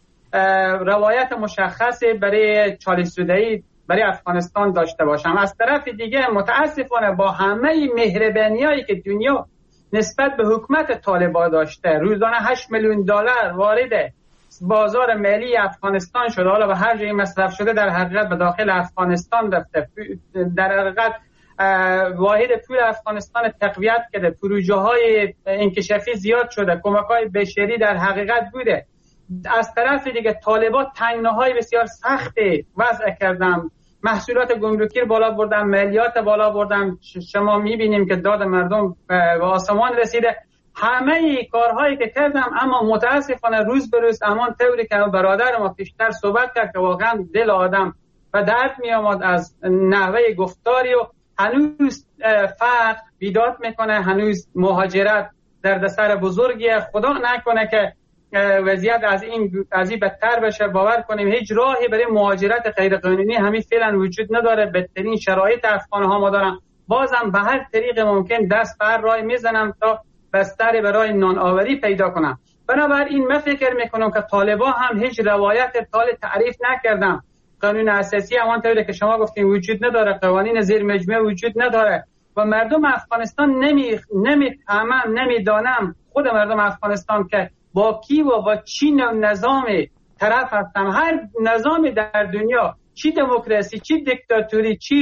[SPEAKER 6] روایت مشخصی برای چالش زدایی برای افغانستان داشته باشم. از طرف دیگه متاسفانه با همه مهربانیایی که دنیا نسبت به حکومت طالبان داشته، روزانه هشت میلیون دلار وارد بازار ملی افغانستان شده، حالا به هر جایی مصرف شده در حقیقت به داخل افغانستان رفته، در حقیقت واحد پول افغانستان تقویت کرده، پروژه های انکشافی زیاد شده، کمک های بشری در حقیقت بوده. از طرف دیگه طالبان تنگناهای بسیار سختی وضع کردن، محصولات گمرکی بالا بردن، مالیات بالا بردن. شما میبینیم که داد مردم به آسمان رسیده. همه کارهایی که کردم اما متاسفانه روز به روز امان طوری که برادر ما پیشتر صحبت کرد که واقعا دل آدم و درد می آمد از نحوه گفتاری و هنوز فقر بیداد میکنه، هنوز مهاجرت دردسر بزرگیه. خدا نکنه که وضعیت از این از این بدتر بشه. باور کنیم هیچ راهی برای مهاجرت غیر قانونی همین فعلا وجود نداره. بدترین شرایط افغان ها ما دارن. بازم به هر طریق ممکن دست بر راه میزنم تا بستر برای نان آوری پیدا کنم. بنابراین من فکر میکنم که طالبان هم هیچ روایت طال تعریف نکردم. قانون اساسی همانطوری که شما گفتین وجود نداره، قوانین زیر مجموعه وجود نداره و مردم افغانستان نمی نمیفهمم نمیدانم خود مردم افغانستان که با کی و با چی نظام طرف هستم. هر نظامی در دنیا، چی دموکراسی، چی دیکتاتوری، چی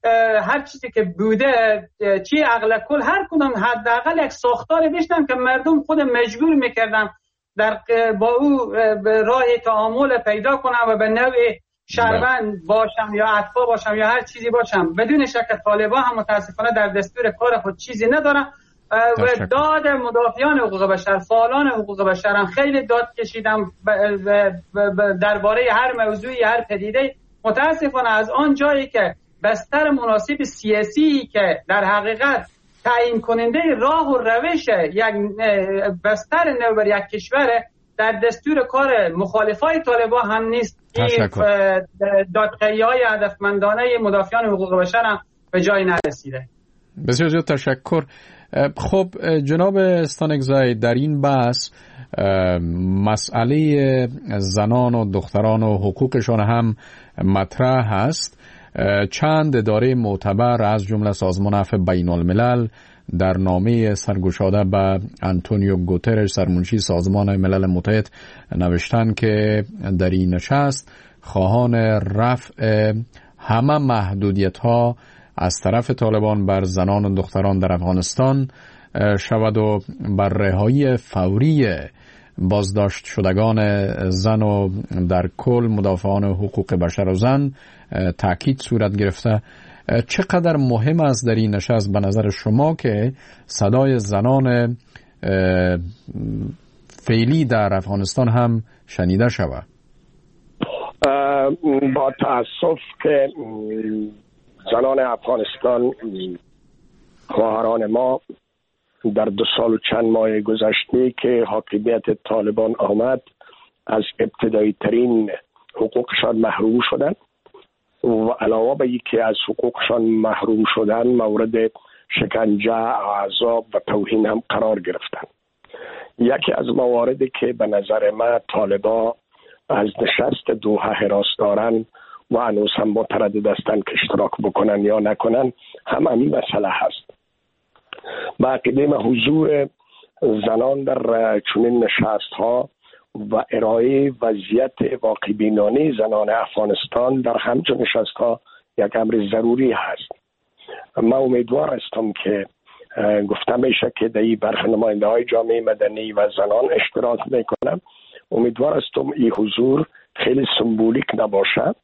[SPEAKER 6] هر چیزی که بوده چی عقل کل هر کدوم حداقل یک ساختار داشتن که مردم خود مجبور میکردن در با او راه تعامل پیدا کنن و به نوع شهروند باشم یا اتباع باشم یا هر چیزی باشم. بدون شک طالبان هم متاسفانه در دستور کار خود چیزی ندارن و داد مدافعان حقوق بشر، فعالان حقوق بشر هم خیلی داد کشیدم درباره هر موضوعی، هر پدیده. متاسفانه از آن جایی که بستر مناسب سیاسی که در حقیقت تعیین کننده راه و روش یک بستر نو بر یک کشور در دستور کار مخالفای طالبان هم نیست. این دادخواهی‌های هدفمندانه مدافعان حقوق بشر هم به جای نرسیده.
[SPEAKER 3] بسیار زیاد تشکر. خب جناب استانکزی، در این بحث مسئله زنان و دختران و حقوقشان هم مطرح هست. چند اداره معتبر از جمله سازمان عفو بین الملل در نامه سرگشاده به آنتونیو گوترش سرمنشی سازمان ملل متحد نوشتن که در این نشست خواهان رفع همه محدودیت ها از طرف طالبان بر زنان و دختران در افغانستان شود و بر رهایی فوری بازداشت شدگان زن و در کل مدافعان حقوق بشر و زن تاکید صورت گرفته. چقدر مهم است در این نشست به نظر شما که صدای زنان فعلی در افغانستان هم شنیده شود؟
[SPEAKER 5] با تأسف که زنان افغانستان، خواهران ما، در دو سال و چند ماه گذشته که حاکمیت طالبان آمد از ابتدایی ترین حقوقشان محروم شدند و علاوه بر اینکه از حقوقشان محروم شدن مورد شکنجه، عذاب و توهین هم قرار گرفتند. یکی از مواردی که به نظر من طالبان از نشست دوحه حراس دارن و هنوز هم متردد هستند که اشتراک بکنن یا نکنن هم همین مسئله هست. با عقیده من حضور زنان در چنین نشست ها و ارائه وضعیت واقع بینانه زنان افغانستان در همچون نشست ها یک امر ضروری هست. من امیدوار هستم که گفتم میشه که در این برخی نماینده های جامعه مدنی و زنان اشتراک میکنم. امیدوار هستم این حضور خیلی سمبولیک نباشه،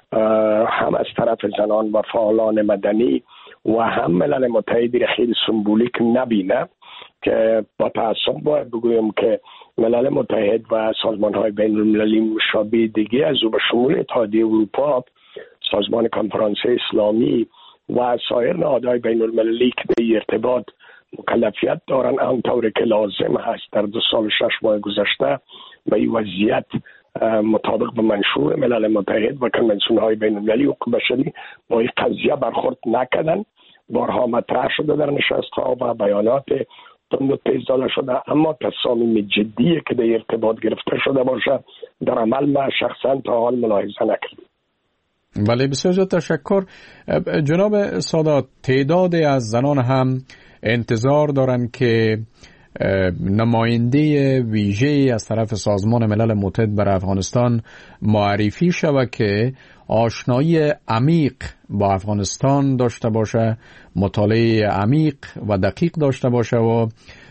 [SPEAKER 5] هم از طرف زنان و فعالان مدنی و هم ملل متحد خیلی سمبولیک نبینه، که با تأسف باید بگویم که ملل متحد و سازمان های بین المللی مشابه دیگه از او به شمول اتحادیه اروپا، سازمان کنفرانس اسلامی و سایر نهادهای بین المللی که به ارتباط مکلفیت دارن آنطور که لازم هست در دو سال و شش ماه گذشته به این وضعیت مطابق به منشور ملل متحد و کنونسیون های بین المللی حقوق بشری با این قضیه برخورد نکردن. بارها مطرح شده در نشست ها و بیانات تند و تیز داده شده، اما تصامیم جدی که در ارتباط گرفته شده باشه در عمل ما شخصا تا حال ملاحظه نکردیم.
[SPEAKER 3] بله، بسیار زیاد تشکر. جناب سادات، تعداد از زنان هم انتظار دارند که نماینده ویژه از طرف سازمان ملل متحد بر افغانستان معرفی شود که آشنایی عمیق با افغانستان داشته باشه، مطالعه عمیق و دقیق داشته باشه و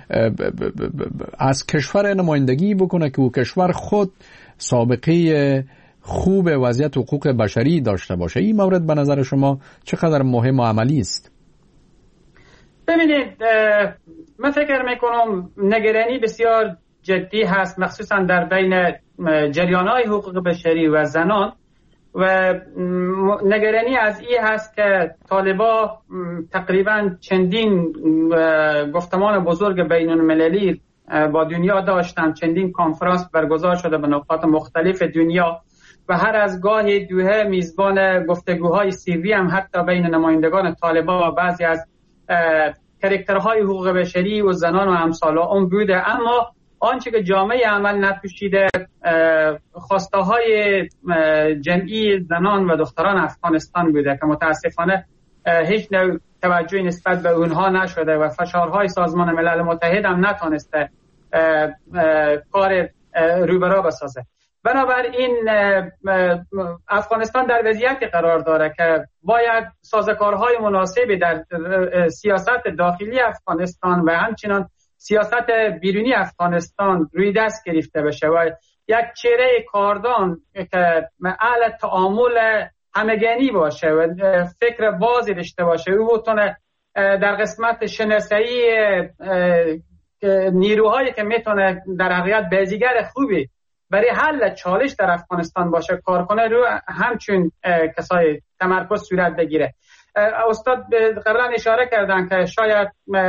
[SPEAKER 3] از کشور نمایندگی بکنه که او کشور خود سابقه خوب وضعیت حقوق بشری داشته باشه. این مورد به نظر شما چقدر مهم و عملی است؟
[SPEAKER 6] ببینید، من فکر میکنم نگرانی بسیار جدی هست، مخصوصا در بین جریان‌های حقوق بشری و زنان، و نگرانی از این هست که طالبان تقریبا چندین گفتمان بزرگ بین المللی با دنیا داشتن، چندین کنفرانس برگزار شده به نقاط مختلف دنیا و هر از گاهی دوحه میزبان گفتگوهای سیری هم حتی بین نمایندگان طالبان و بعضی از کاراکترهای حقوق بشری و زنان و امثال اون بوده. اما آنچه که جامعه عمل نپوشیده خواسته های جمعی زنان و دختران افغانستان بوده که متاسفانه هیچ نوع توجهی نسبت به اونها نشده و فشارهای سازمان ملل متحد هم نتونسته کار روبرا بسازه. بنابراین افغانستان در وضعیتی قرار داره که باید سازوکارهای مناسبی در سیاست داخلی افغانستان و همچنان سیاست بیرونی افغانستان روی دست گرفته بشه و یک چهره کاردان که اهل تعامل همگانی باشه و فکر بازی داشته باشه، او بتونه در قسمت شناسایی نیروهایی که میتونه در حقیقت بازیگر خوبی برای حل چالش در افغانستان باشه کار کنه، رو همچون کسای تمرکز صورت بگیره. استاد قبلا اشاره کردن که شاید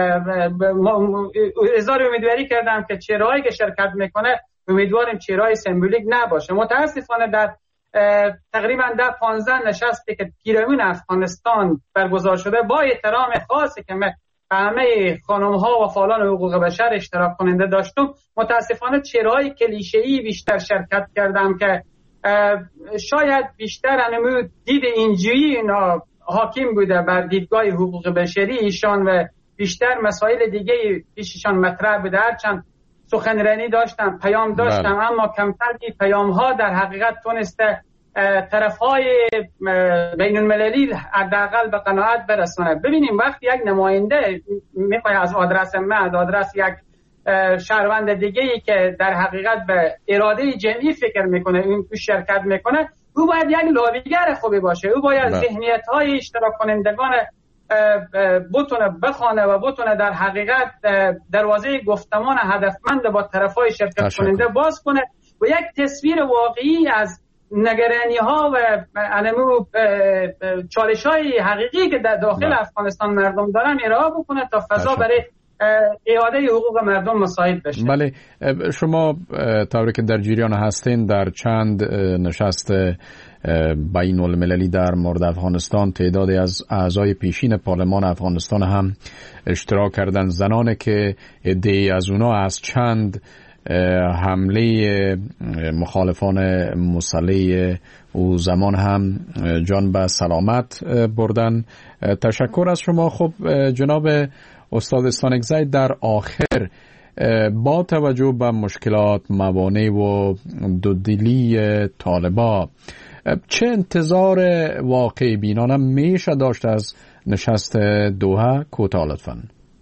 [SPEAKER 6] اظهار امیدواری کردم که چهرهایی که شرکت میکنه امیدواریم چهرهای سمبولیک نباشه. متاسفانه در تقریبا ده پانزده نشستی که پیرامون افغانستان برگزار شده، با احترام خاصی که من همه خانم ها و فعالان حقوق بشر اشتراک کننده داشتم، متاسفانه چهره‌های کلیشه‌ای بیشتر شرکت کردم که شاید بیشتر انمو دید اینجوری اینا حاکم بوده بر دیدگاه حقوق بشری ایشان و بیشتر مسائل دیگه پیششان مطرح بوده. هرچند سخنرانی داشتم، پیام داشتم، اما کمتر این پیام ها در حقیقت تونسته طرف های بین المللی حداقل به قناعت برسونه. ببینیم وقتی یک نماینده میخواد از آدرس من، از آدرس یک شهروند دیگه ای که در حقیقت به اراده جمعی فکر میکنه این تو شرکت میکنه، او باید یک لابیگر خوبی باشه، او باید ذهنیت های اشتراک کنندگان بتونه بخونه و بتونه در حقیقت دروازه گفتمان هدفمند با طرفای شرکت کننده باز کنه و یک تصویر واقعی از نگرانی ها و علمو چالش های حقیقی که در داخل بله. افغانستان مردم دارن ارائه بکنه تا فضا برای اعاده حقوق مردم مساعد بشه.
[SPEAKER 3] بله، شما طوری که در جریان هستین در چند نشست بین المللی در مورد افغانستان تعدادی از اعضای پیشین پارلمان افغانستان هم اشتراک کردن، زنانی که عده‌ای از اونا از چند حمله مخالفان مسلح او زمان هم جان به سلامت بردن. تشکر از شما. خب جناب استاد استانکزی، در آخر با توجه به مشکلات، موانع و دودلی طالبا، چه انتظار واقعی بینانه میشه داشت از نشست دوحه؟ کوتاه لطفاً.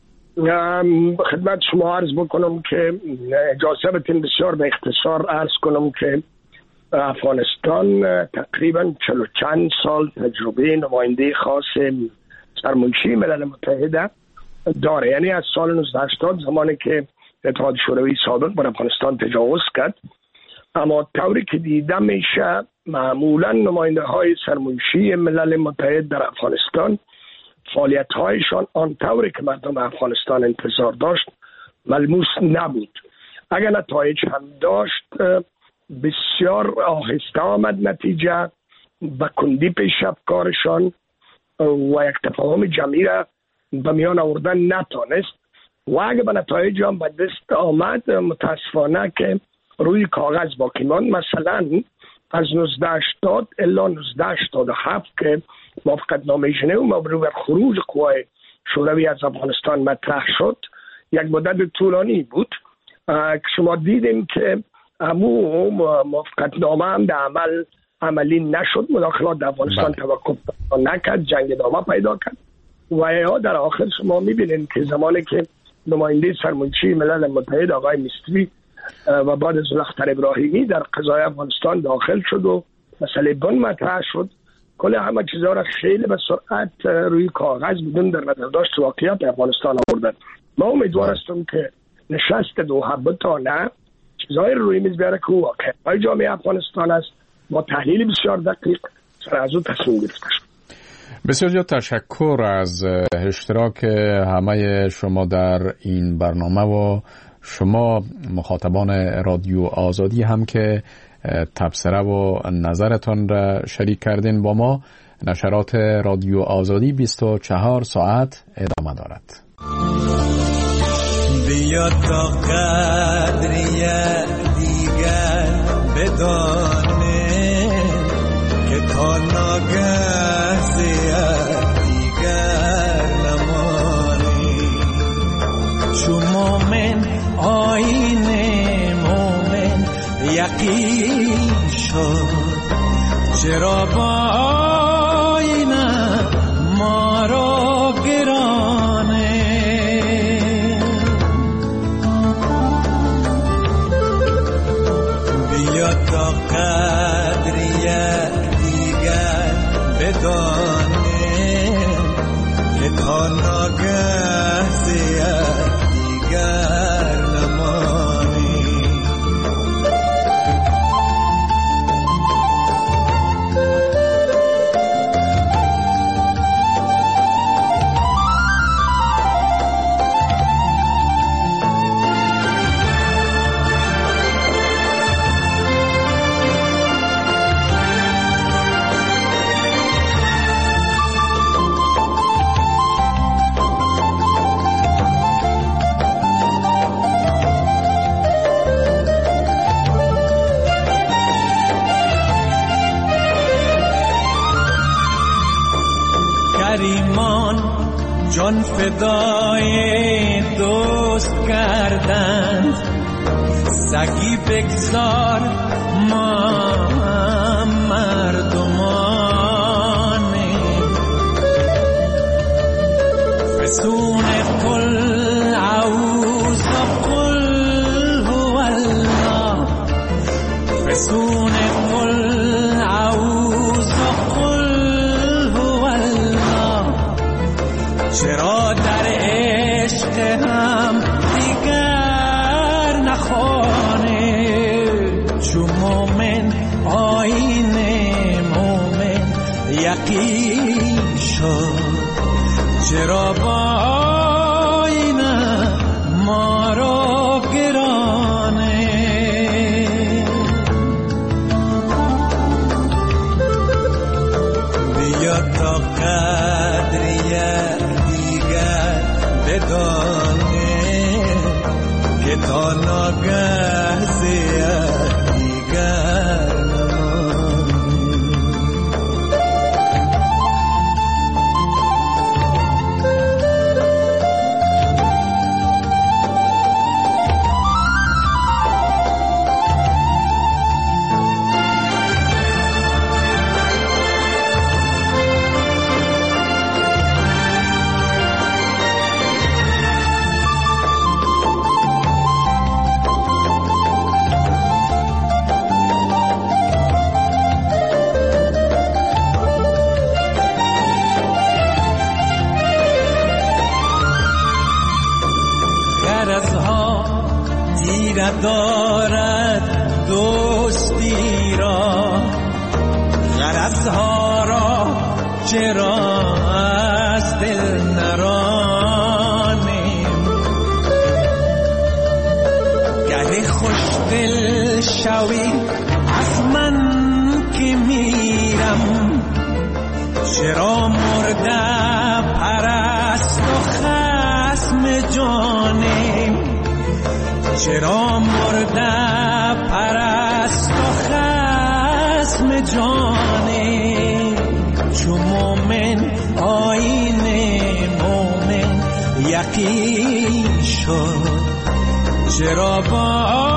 [SPEAKER 5] خدمت شما عرض بکنم که اجازه بدین بسیار به اختصار عرض کنم که افغانستان تقریبا چلو چند سال تجربه نماینده خاص سرمنشی ملل متحده داره، یعنی از سال نوزده هشتاد زمانی که اتحاد شوروی سابق بر افغانستان تجاوز کرد. اما طوری که دیده میشه معمولا نماینده های سرمنشی ملل متحد در افغانستان فعالیت هایشان آن طوری که مردم افغانستان انتظار داشت ملموس نبود. اگر نتایج هم داشت بسیار آهسته آمد نتیجه، با کندی پیش رفت کارشان و یک تفاهم جمعی را به میان آوردن نتانست و اگر به نتایج هم به دست آمد متاسفانه که روی کاغذ باقی ماند. مثلا از نوزده هشتاد الا نوزده هشتاد و هفت که موافقتنامه ژنو مبنی بر خروج قوای شوروی از افغانستان مطرح شد، یک مدت طولانی بود که شما دیدیم که امو موافقتنامه هم در عمل عملی نشد، مداخلات در افغانستان توقف نکرد، جنگ ادامه پیدا کرد و یا در آخر شما میبینید که زمانی که نماینده سرمنشی ملل متحد آقای میستری و بعد از اختر ابراهیمی در قضای افغانستان داخل شد و مسئله بن مطرح شد، کل همه چیزها را خیلی به سرعت روی کاغذ بدون در نظر داشت واقعیت افغانستان آوردن. ما امیدوار هستم که نشست دوحه بتانه چیزهای روی میز بیاره که واقعیت جامعه افغانستان است، با تحلیل بسیار دقیق سر از اون تصمیم گرفته شد.
[SPEAKER 3] بسیار زیاد تشکر از اشتراک همه شما در این برنامه و شما مخاطبان رادیو آزادی هم که تبصره و نظرتان را شریک کردین با ما. نشرات رادیو آزادی بیست و چهار ساعت ادامه دارد.
[SPEAKER 13] بیا تا قدری دیگر بدانه که کاناگه زیاد دیگر نمانی، چو مومن آینه مومن یقین شد چرا با آینه ما را گرانه بیا تا قدری دیگر بدانه که تا ناگه زیاد دیگر نمانی جان فدای دوست کردند سگی بگذار ما مردمانه فسون قل اعوذ قل هو الله فسون قل اعوذ قل هو الله چرا در عشق هم دیگر نخوانه چون مومن آیین مومن یقین شد چرا با آینه ما را گرانه بیا تا قدریه بدانه که تا ناگه زیاد دیگر نمانی دارد دوستی را غرضها را چرا از دل نرانیم گه خوش دل شوی از من که میرم چرا مرده پرست و خصم جانیم چرا مرده پرست و خصم جانه چون مومن آیین مومن یقین شد چرا با